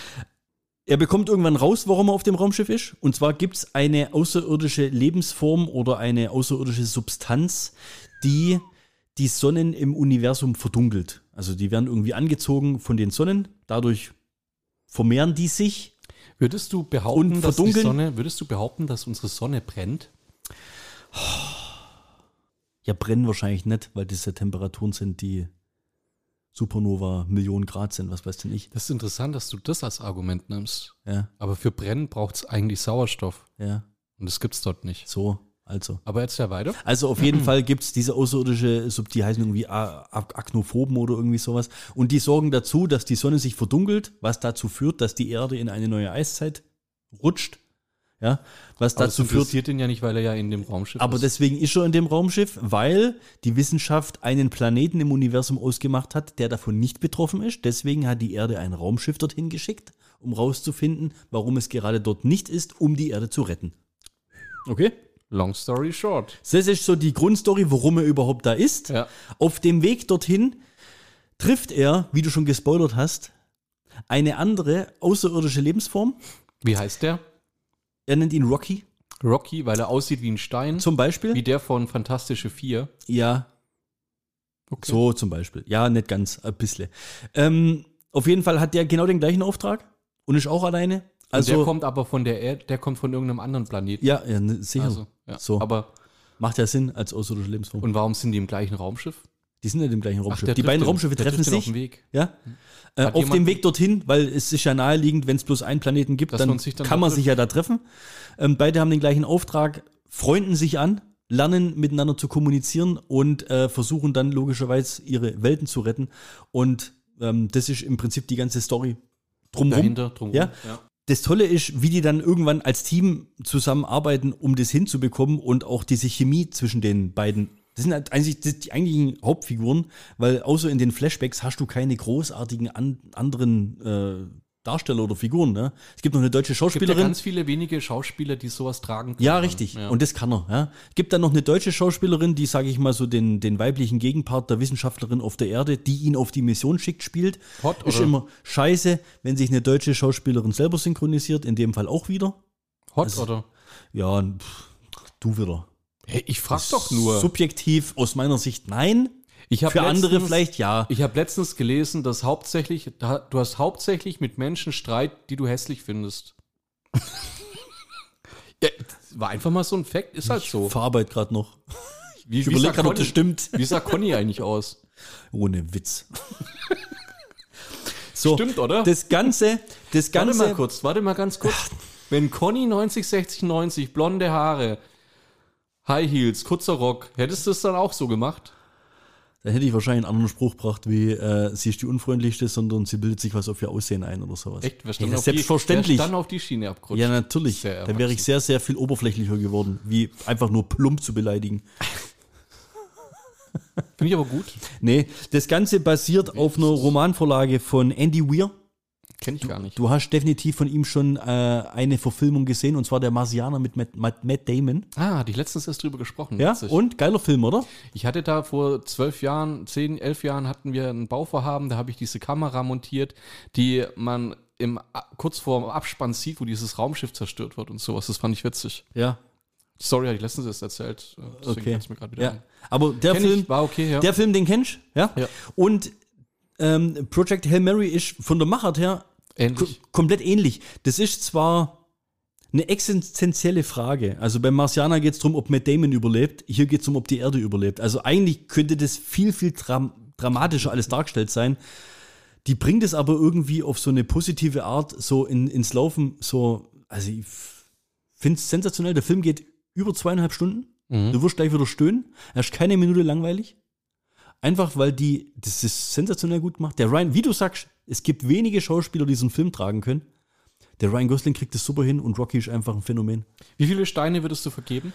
Er bekommt irgendwann raus, warum er auf dem Raumschiff ist. Und zwar gibt es eine außerirdische Lebensform oder eine außerirdische Substanz, die die Sonnen im Universum verdunkelt. Also die werden irgendwie angezogen von den Sonnen. Dadurch vermehren die sich. Würdest du behaupten, Und dass die verdunkeln? Sonne, würdest du behaupten, dass unsere Sonne brennt? Ja, brennen wahrscheinlich nicht, weil das ja Temperaturen sind, die Supernova Millionen Grad sind, was weiß denn ich. Das ist interessant, dass du das als Argument nimmst. Ja, Aber für Brennen braucht es eigentlich Sauerstoff. ja, Und das gibt's dort nicht. so, also. Aber jetzt ja weiter. Also auf jeden Fall gibt's diese außerirdische, Sub- die heißen irgendwie A- A- Aknophoben oder irgendwie sowas. Und die sorgen dazu, dass die Sonne sich verdunkelt, was dazu führt, dass die Erde in eine neue Eiszeit rutscht. Ja, was Aber dazu das führt. interessiert ihn ja nicht, weil er ja in dem Raumschiff Aber ist. deswegen ist er in dem Raumschiff, weil die Wissenschaft einen Planeten im Universum ausgemacht hat, der davon nicht betroffen ist. Deswegen hat die Erde ein Raumschiff dorthin geschickt, um rauszufinden, warum es gerade dort nicht ist, um die Erde zu retten. Okay? Long story short. Das ist so die Grundstory, warum er überhaupt da ist. Ja. Auf dem Weg dorthin trifft er, wie du schon gespoilert hast, eine andere außerirdische Lebensform. Wie heißt der? Er nennt ihn Rocky, Rocky, weil er aussieht wie ein Stein. zum Beispiel. Wie der von Fantastische Vier. Ja, Okay. so zum Beispiel. Ja, nicht ganz, ein bisschen. Ähm, auf jeden Fall hat der genau den gleichen Auftrag und ist auch alleine. Also Also, der kommt aber von der Erde, der kommt von irgendeinem anderen Planeten. ja, ja, ne, sicher. Also, ja. So. Aber, Macht ja Sinn als außerirdische Lebensform. und warum sind die im gleichen Raumschiff? Die sind ja im gleichen Raumschiff. der Die trifft beiden den- Raumschiffe der treffen trifft den auf sich. dem Weg. Ja. Äh, Hat auf jemand- dem Weg dorthin, weil es ist ja naheliegend, wenn es bloß einen Planeten gibt, Dass dann, man sich dann kann man dort sich ja da treffen. Ähm, beide haben den gleichen Auftrag, freunden sich an, lernen miteinander zu kommunizieren und äh, versuchen dann logischerweise ihre Welten zu retten. Und ähm, das ist im Prinzip die ganze Story drumherum. Dahinter, drumherum. Ja. Das Tolle ist, wie die dann irgendwann als Team zusammenarbeiten, um das hinzubekommen und auch diese Chemie zwischen den beiden. Das sind halt eigentlich die, die eigentlichen Hauptfiguren, weil außer in den Flashbacks hast du keine großartigen an, anderen äh, Darsteller oder Figuren. Ne? Es gibt noch eine deutsche Es gibt ja Schauspielerin. ganz viele wenige Schauspieler, die sowas tragen können. Ja, richtig. Ja. Und das kann er. Ja. Es gibt dann noch eine deutsche Schauspielerin, die, sage ich mal, so den, den weiblichen Gegenpart der Wissenschaftlerin auf der Erde, die ihn auf die Mission schickt, spielt. Hot, Ist oder? immer scheiße, wenn sich eine deutsche Schauspielerin selber synchronisiert, in dem Fall auch wieder. Hot Also- oder? Ja, pff, du wieder. Hey, ich frag doch nur. Subjektiv aus meiner Sicht nein. Ich hab Für andere letztens- vielleicht ja. Ich habe letztens gelesen, dass hauptsächlich, da- du hast hauptsächlich mit Menschen Streit, die du hässlich findest. Ja, das war einfach mal so ein Fakt, ist halt so. Verarbeit gerade noch. Wie, Ich wie überlege sah gerade, ob das Conny- stimmt. Wie sah Conny eigentlich aus? Ohne Witz. So, Stimmt, oder? das Ganze, das Warte mal Ganze, kurz, warte mal ganz kurz. Wenn Conny neunzig, sechzig, neunzig, blonde Haare, High Heels, kurzer Rock, hättest du es dann auch so gemacht? da hätte ich wahrscheinlich einen anderen Spruch gebracht, wie äh, sie ist die unfreundlichste, sondern sie bildet sich was auf ihr Aussehen ein oder sowas. Echt? Wer Ja, dann auf selbstverständlich. Die, wer dann auf die Schiene abgerutscht? Ja, natürlich. Sehr Da wäre ich sehr, sehr viel oberflächlicher geworden, wie einfach nur plump zu beleidigen. Finde ich aber gut. Nee, das Ganze basiert auf einer Romanvorlage von Andy Weir. Kenne ich gar nicht. Du hast definitiv von ihm schon äh, eine Verfilmung gesehen, und zwar der Marsianer mit Matt, Matt, Matt Damon. Ah, hatte ich letztens erst drüber gesprochen. Ja, Witzig. und geiler Film, oder? Ich hatte da vor zwölf Jahren, zehn, elf Jahren hatten wir ein Bauvorhaben, da habe ich diese Kamera montiert, die man im, kurz vor dem Abspann sieht, wo dieses Raumschiff zerstört wird und sowas. Das fand ich witzig. Ja. Die Story hatte ich letztens erst erzählt. Deswegen Okay. fällt's mir gerade wieder Ja. ein. Aber der Kenn Film, ich, war okay, ja. der Film, den kennst du, ja? Ja. Und ähm, Project Hail Mary ist von der Machart her Ähnlich. Ko- komplett ähnlich. Das ist zwar eine existenzielle Frage. Also beim Marsianer geht es darum, ob Matt Damon überlebt. Hier geht es um, ob die Erde überlebt. Also eigentlich könnte das viel, viel dram dramatischer alles dargestellt sein. Die bringt es aber irgendwie auf so eine positive Art so in, ins Laufen. So, also ich finde es sensationell. Der Film geht über zweieinhalb Stunden. Mhm. Du wirst gleich wieder stöhnen. Er ist keine Minute langweilig. Einfach, weil die, das ist sensationell gut gemacht. Der Ryan, wie du sagst, es gibt wenige Schauspieler, die so einen Film tragen können. Der Ryan Gosling kriegt das super hin und Rocky ist einfach ein Phänomen. Wie viele Steine würdest du vergeben?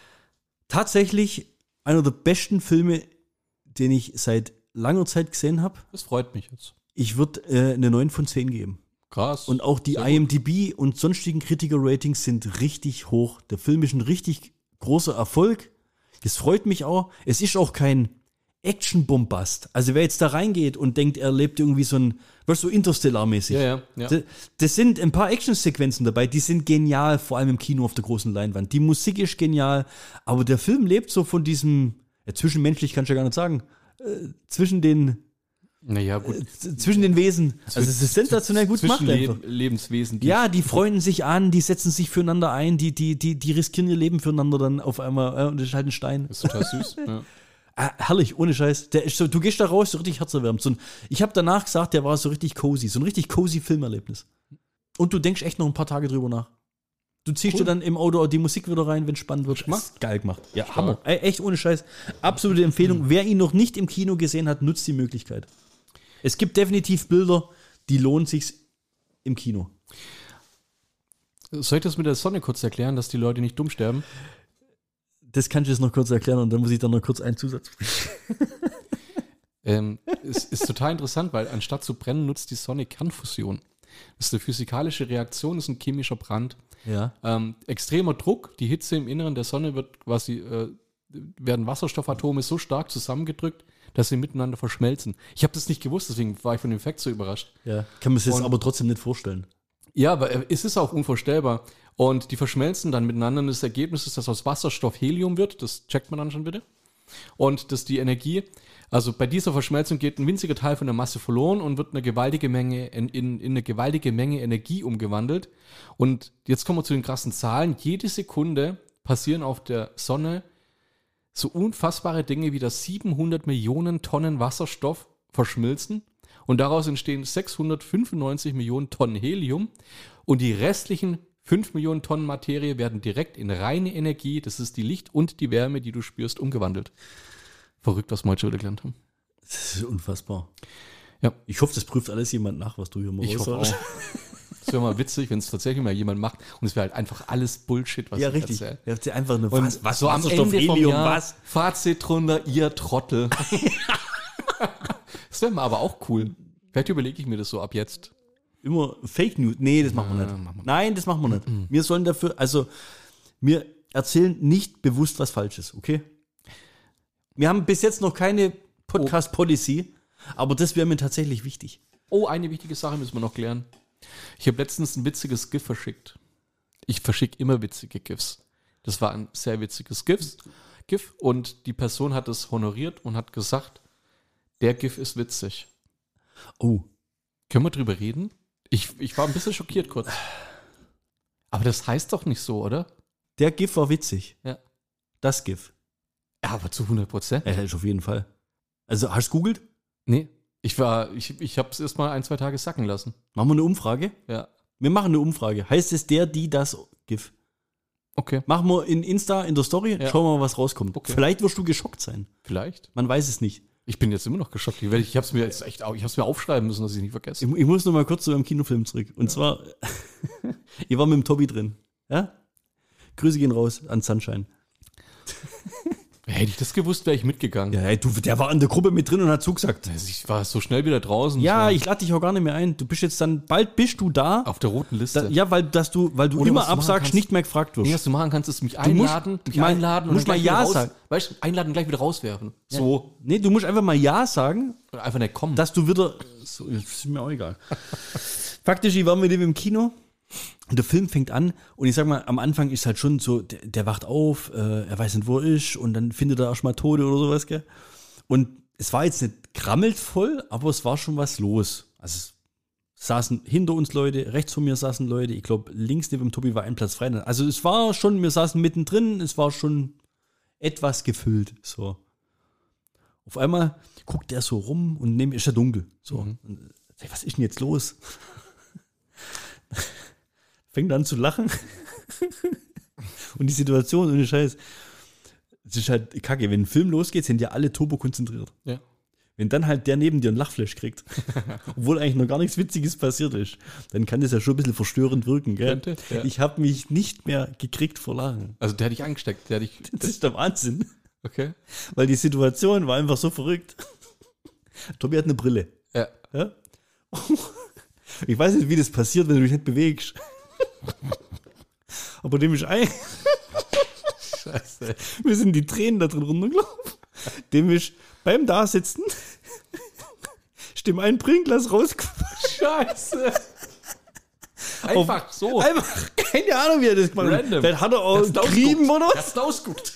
Tatsächlich einer der besten Filme, den ich seit langer Zeit gesehen habe. Das freut mich jetzt. Ich würde äh, eine neun von zehn geben. Krass. Und auch die Sehr I M D B und sonstigen Kritiker-Ratings sind richtig hoch. Der Film ist ein richtig großer Erfolg. Das freut mich auch. Es ist auch kein Action-Bombast. Also wer jetzt da reingeht und denkt, er lebt irgendwie so ein, was so Interstellar-mäßig. Ja, ja, ja. Das, das sind ein paar Action-Sequenzen dabei, die sind genial, vor allem im Kino auf der großen Leinwand. Die Musik ist genial, aber der Film lebt so von diesem, ja, zwischenmenschlich kannst du ja gar nicht sagen, äh, zwischen den Naja, gut. z- zwischen den Wesen. Also es ist sensationell gut gemacht Zwischen einfach. Leb Lebenswesen. Die Ja, die freunden sich an, die setzen sich füreinander ein, die, die, die, die riskieren ihr Leben füreinander dann auf einmal, äh, und das ist halt ein Stein. ist total süß. Ja. Ah, herrlich, ohne Scheiß. Der ist so, du gehst da raus, so richtig herzerwärmend. So ein, ich habe danach gesagt, der war so richtig cozy, so ein richtig cozy Filmerlebnis. Und du denkst echt noch ein paar Tage drüber nach. Du ziehst Cool. dir dann im Auto die Musik wieder rein, wenn es spannend wird. Gemacht. Ist geil gemacht. Ja, Stark. Hammer. Ey, echt ohne Scheiß. Absolute Empfehlung. Wer ihn noch nicht im Kino gesehen hat, nutzt die Möglichkeit. Es gibt definitiv Bilder, die lohnen sich im Kino. Soll ich das mit der Sonne kurz erklären, dass die Leute nicht dumm sterben? Das kannst du jetzt noch kurz erklären und dann muss ich dann noch kurz einen Zusatz bringen. ähm, es ist total interessant, weil anstatt zu brennen, nutzt die Sonne Kernfusion. Das ist eine physikalische Reaktion, das ist ein chemischer Brand. Ja. Ähm, extremer Druck, die Hitze im Inneren der Sonne wird quasi, äh, werden Wasserstoffatome so stark zusammengedrückt, dass sie miteinander verschmelzen. Ich habe das nicht gewusst, deswegen war ich von dem Fakt so überrascht. Ja. Kann man sich das Und- aber trotzdem nicht vorstellen. Ja, aber äh, es ist auch unvorstellbar. Und die verschmelzen dann miteinander und das Ergebnis ist, dass aus Wasserstoff Helium wird. Das checkt man dann schon bitte. Und dass die Energie, also bei dieser Verschmelzung geht ein winziger Teil von der Masse verloren und wird eine gewaltige Menge in, in, in eine gewaltige Menge Energie umgewandelt. Und jetzt kommen wir zu den krassen Zahlen. Jede Sekunde passieren auf der Sonne so unfassbare Dinge wie dass siebenhundert Millionen Tonnen Wasserstoff verschmilzen und daraus entstehen sechshundertfünfundneunzig Millionen Tonnen Helium und die restlichen fünf Millionen Tonnen Materie werden direkt in reine Energie, das ist die Licht und die Wärme, die du spürst, umgewandelt. Verrückt, was wir heute schon wieder gelernt haben. Das ist unfassbar. Ja. Ich hoffe, das prüft alles jemand nach, was du hier mal Ich hoffe auch. raushaust. Es wäre mal witzig, wenn es tatsächlich mal jemand macht und es wäre halt einfach alles Bullshit, was Ja, ich richtig. erzähle. Ihr habt ja einfach eine Und was, was so am Wasserstoff, Ende vom Helium, Jahr, was? Fazit drunter, ihr Trottel. Das wäre mal aber auch cool. Vielleicht überlege ich mir das so ab jetzt. Immer Fake News. Nee, das machen wir Ja, nicht. machen wir Nein, das machen wir nicht. Wir sollen dafür, also, wir erzählen nicht bewusst was Falsches, okay? Wir haben bis jetzt noch keine Podcast-Policy, aber das wäre mir tatsächlich wichtig. Oh, eine wichtige Sache müssen wir noch klären. Ich habe letztens ein witziges GIF verschickt. Ich verschicke immer witzige GIFs. Das war ein sehr witziges GIF, GIF und die Person hat es honoriert und hat gesagt, der GIF ist witzig. Oh. Können wir drüber reden? Ich, ich war ein bisschen schockiert kurz. Aber das heißt doch nicht so, oder? Der GIF war witzig. Ja. Das GIF. Ja, aber zu hundert Prozent. Ja, das ist auf jeden Fall. Also, hast du googelt? Nee. Ich war, ich, ich habe es erst mal ein, zwei Tage sacken lassen. Machen wir eine Umfrage? Ja. Wir machen eine Umfrage. Heißt es der, die, das GIF? Okay. Machen wir in Insta, in der Story, Ja. schauen wir mal, was rauskommt. Okay. Vielleicht wirst du geschockt sein. Vielleicht. Man weiß es nicht. Ich bin jetzt immer noch geschockt. Ich, ich habe es mir jetzt echt, au- ich habe es mir aufschreiben müssen, dass ich nicht vergesse. Ich, ich muss noch mal kurz zu einem Kinofilm zurück. Und zwar, ihr war mit dem Tobi drin. Ja? Grüße gehen raus an Sunshine. Hätte ich das gewusst, wäre ich mitgegangen. Ja, hey, du, der war in der Gruppe mit drin und hat zugesagt. Also ich war so schnell wieder draußen. Ja, war ich lade dich auch gar nicht mehr ein. Du bist jetzt dann, bald bist du da. auf der roten Liste. Da, ja, weil, dass du, weil du Oder immer was du machen absagst, kannst. nicht mehr gefragt wirst. Nee, was du machen kannst, ist mich musst einladen, mich mal- einladen musst dann mal gleich Ja wieder raus, sagen. Weißt du, einladen und gleich wieder rauswerfen. So. Nee, du musst einfach mal Ja sagen, Oder einfach nicht kommen. dass du wieder. So, das ist mir auch egal. Faktisch, ich war mit dem im Kino und der Film fängt an und ich sag mal, am Anfang ist halt schon so, der, der wacht auf, äh, er weiß nicht, wo er ist und dann findet er erstmal Tode oder sowas, gell? Und es war jetzt nicht krammelt voll, aber es war schon was los. Also es saßen hinter uns Leute, rechts von mir saßen Leute, ich glaube, links neben dem Tobi war ein Platz frei. Also es war schon, wir saßen mittendrin, es war schon etwas gefüllt, so. Auf einmal guckt der so rum und neben ist ja dunkel. So. Und, ey, was ist denn jetzt los? Fängt an zu lachen. Und die Situation, ohne Scheiß, es ist halt kacke. Wenn ein Film losgeht, sind ja alle turbo konzentriert. Ja. Wenn dann halt der neben dir einen Lachflash kriegt, obwohl eigentlich noch gar nichts Witziges passiert ist, dann kann das ja schon ein bisschen verstörend wirken. Gell? Könnte, ja. Ich habe mich nicht mehr gekriegt vor Lachen. Also der hat dich angesteckt. Der hat dich, Das ist der Wahnsinn. okay. Weil die Situation war einfach so verrückt. Tobi hat eine Brille. Ja. Ja? Ich weiß nicht, wie das passiert, wenn du dich nicht bewegst. Aber dem ist ein. Scheiße. Mir sind die Tränen da drin runtergelaufen. Dem ist beim Dasitzen ist dem ein Bringglas rausgefallen. Scheiße. Einfach so. Einfach, keine Ahnung, wie er das gemacht hat. Random. Vielleicht hat er auch Der hat's Krieben ausguckt. oder Der was? hat's ausguckt.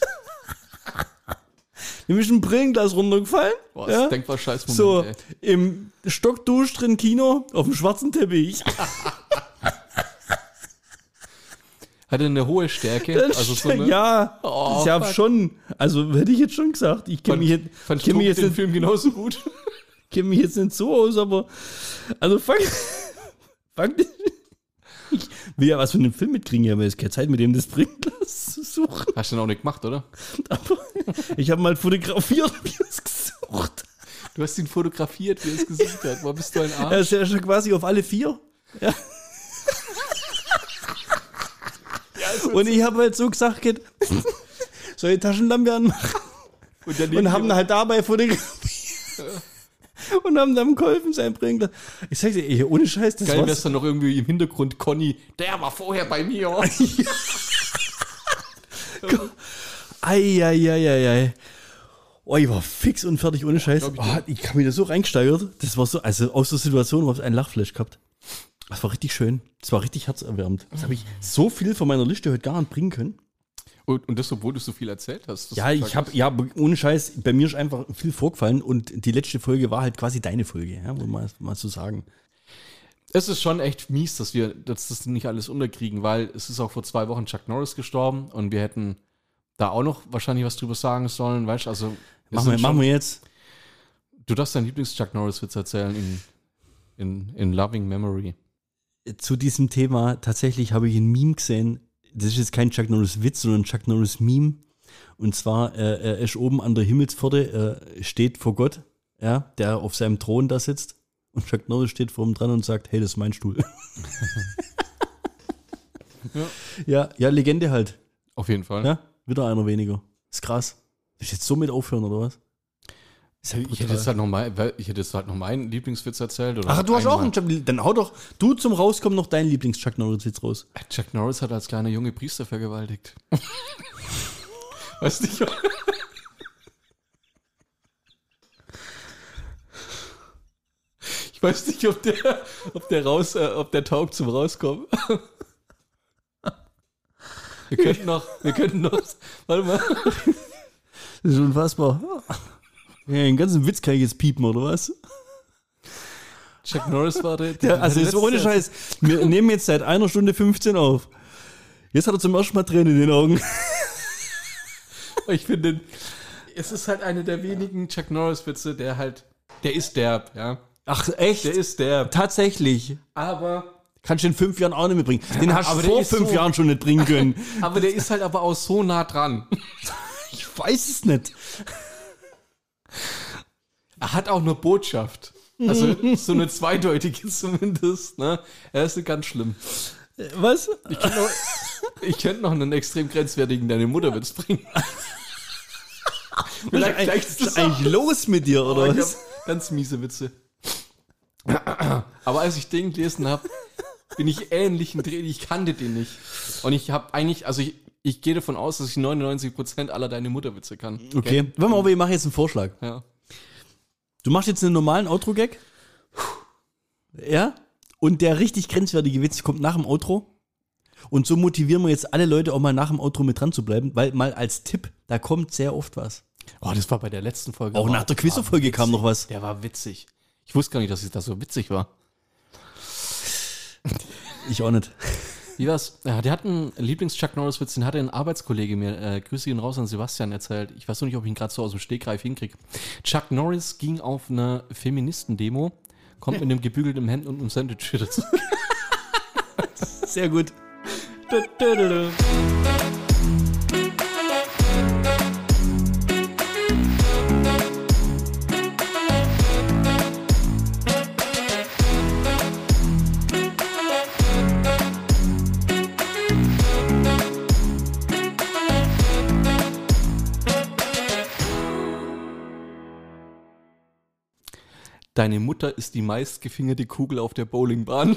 Dem ist ein Brillenglas runtergefallen. Boah, das ja? ist denkbar scheiß Moment, So, ey. im Stockdusch drin Kino, auf dem schwarzen Teppich. Hat er eine hohe Stärke? Also so eine, ja, Oh, ich habe fuck. schon, also hätte ich jetzt schon gesagt, ich kenne fand, mich, jetzt- fand kenn mich, Tobi jetzt den nicht- Film genauso gut. kenn mich jetzt nicht so aus, aber also fuck, fuck ich will ja was von dem Film mitkriegen, aber es ist keine Zeit, mit dem das Bringglas zu suchen. Hast du dann auch nicht gemacht, oder? Aber ich habe mal fotografiert, wie er es gesucht. Du hast ihn fotografiert, wie er es gesucht hat. Wo bist du ein Er Arsch? ist ja schon quasi auf alle vier. Ja. Und ich habe halt so gesagt, geht, soll ich Taschenlampe anmachen? Und, dann Und haben halt dabei fotografiert. Und haben dann geholfen, sein Bringen. Ich sag dir, ey, ohne Scheiß, das geil war's. wär's dann noch irgendwie im Hintergrund Conny, der war vorher bei mir. Eieieiei. Oh, ich war fix und fertig, ohne Scheiß. Ich, oh, ich habe mich da so reingesteigert. Das war so, also aus der Situation habe ich einen Lachflash gehabt. Das war richtig schön. Das war richtig herzerwärmend. Das habe ich so viel von meiner Liste heute gar nicht bringen können. Und, und das, obwohl du so viel erzählt hast. Ja, ich habe, ja, ohne Scheiß, bei mir ist einfach viel vorgefallen und die letzte Folge war halt quasi deine Folge, ja, muss man mal so sagen. Es ist schon echt mies, dass wir dass das nicht alles unterkriegen, weil es ist auch vor zwei Wochen Chuck Norris gestorben und wir hätten da auch noch wahrscheinlich was drüber sagen sollen, weißt du, also. Machen wir, machen wir jetzt. Du darfst deinen Lieblings-Chuck Norris-Witz erzählen in, in, in Loving Memory. Zu diesem Thema, tatsächlich habe ich ein Meme gesehen. Das ist jetzt kein Chuck Norris-Witz, sondern ein Chuck Norris-Meme. Und zwar, äh, er ist oben an der Himmelspforte, äh, steht vor Gott, ja, der auf seinem Thron da sitzt. Und Chuck Norris steht vor ihm dran und sagt, hey, das ist mein Stuhl. ja. ja, ja, Legende halt. Auf jeden Fall. Ja, wieder einer weniger. Ist krass. Willst du jetzt so mit aufhören, oder was? Halt ich, hätte jetzt halt noch mein, ich hätte jetzt halt noch meinen Lieblingswitz erzählt. Oder Ach, du hast einmal. auch einen Chuck, dann hau doch du zum Rauskommen noch deinen Lieblings-Chuck Norris-Witz raus. Chuck Norris hat als kleiner Junge Priester vergewaltigt. Weißt du nicht? Ich weiß nicht, ob der, ob der raus, äh, ob der taugt zum Rauskommen. Wir könnten noch, wir könnten noch, warte mal. Das ist unfassbar. Ja, den ganzen Witz kann ich jetzt piepen, oder was? Chuck Norris war der. der ja, also ist ohne Scheiß. Wir nehmen jetzt seit einer Stunde fünfzehn auf. Jetzt hat er zum ersten Mal Tränen in den Augen. Ich finde, es ist halt eine der wenigen Chuck Norris-Witze, der halt, der ist derb, ja. Ach, echt? Der ist derb. Tatsächlich. Aber kannst du in fünf Jahren auch nicht mehr bringen. Den hast aber du vor fünf so, Jahren schon nicht bringen können. Aber der ist halt aber auch so nah dran. Ich weiß es nicht. Er hat auch eine Botschaft. Also so eine zweideutige zumindest. Ne? Er ist ganz schlimm. Was? Ich könnte noch, ich könnte noch einen extrem grenzwertigen Deine Mutterwitz bringen. Vielleicht gleich ist das eigentlich los mit dir, oder oh, was? Ganz miese Witze. Aber als ich den gelesen habe, bin ich ähnlich ein Dreh, ich kannte den nicht. Und ich habe eigentlich, also ich, ich gehe davon aus, dass ich neunundneunzig Prozent aller Deine Mutterwitze kann. Okay, okay. Warte mal, ich mache jetzt einen Vorschlag. Ja. Du machst jetzt einen normalen Outro-Gag. Ja? Und der richtig grenzwertige Witz kommt nach dem Outro. Und so motivieren wir jetzt alle Leute auch mal nach dem Outro mit dran zu bleiben, weil mal als Tipp, da kommt sehr oft was. Oh, das war bei der letzten Folge. Auch nach der Quizfolge kam noch was. Der war witzig. Ich wusste gar nicht, dass es das so witzig war. Ich auch nicht. Wie war's? Ja, der hat einen Lieblings-Chuck Norris-Witz, den hat ein Arbeitskollege mir, äh, Grüße ihn raus an Sebastian, erzählt. Ich weiß nur nicht, ob ich ihn gerade so aus dem Stegreif hinkriege. Chuck Norris ging auf eine Feministendemo, kommt mit einem gebügelten Hemd und einem Sandwich wieder zurück. Sehr gut. Deine Mutter ist die meistgefingerte Kugel auf der Bowlingbahn.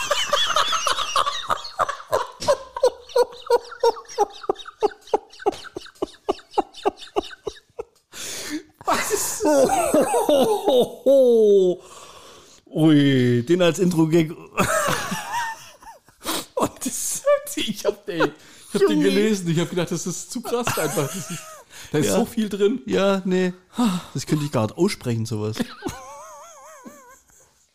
Was ist so? Ui, den als Intro-Gag. Und das, ich hab den, ich hab den gelesen. Ich hab gedacht, das ist zu krass einfach. Das ist, da ist Ja. so viel drin. Ja, nee. Das könnte ich gar nicht aussprechen, sowas.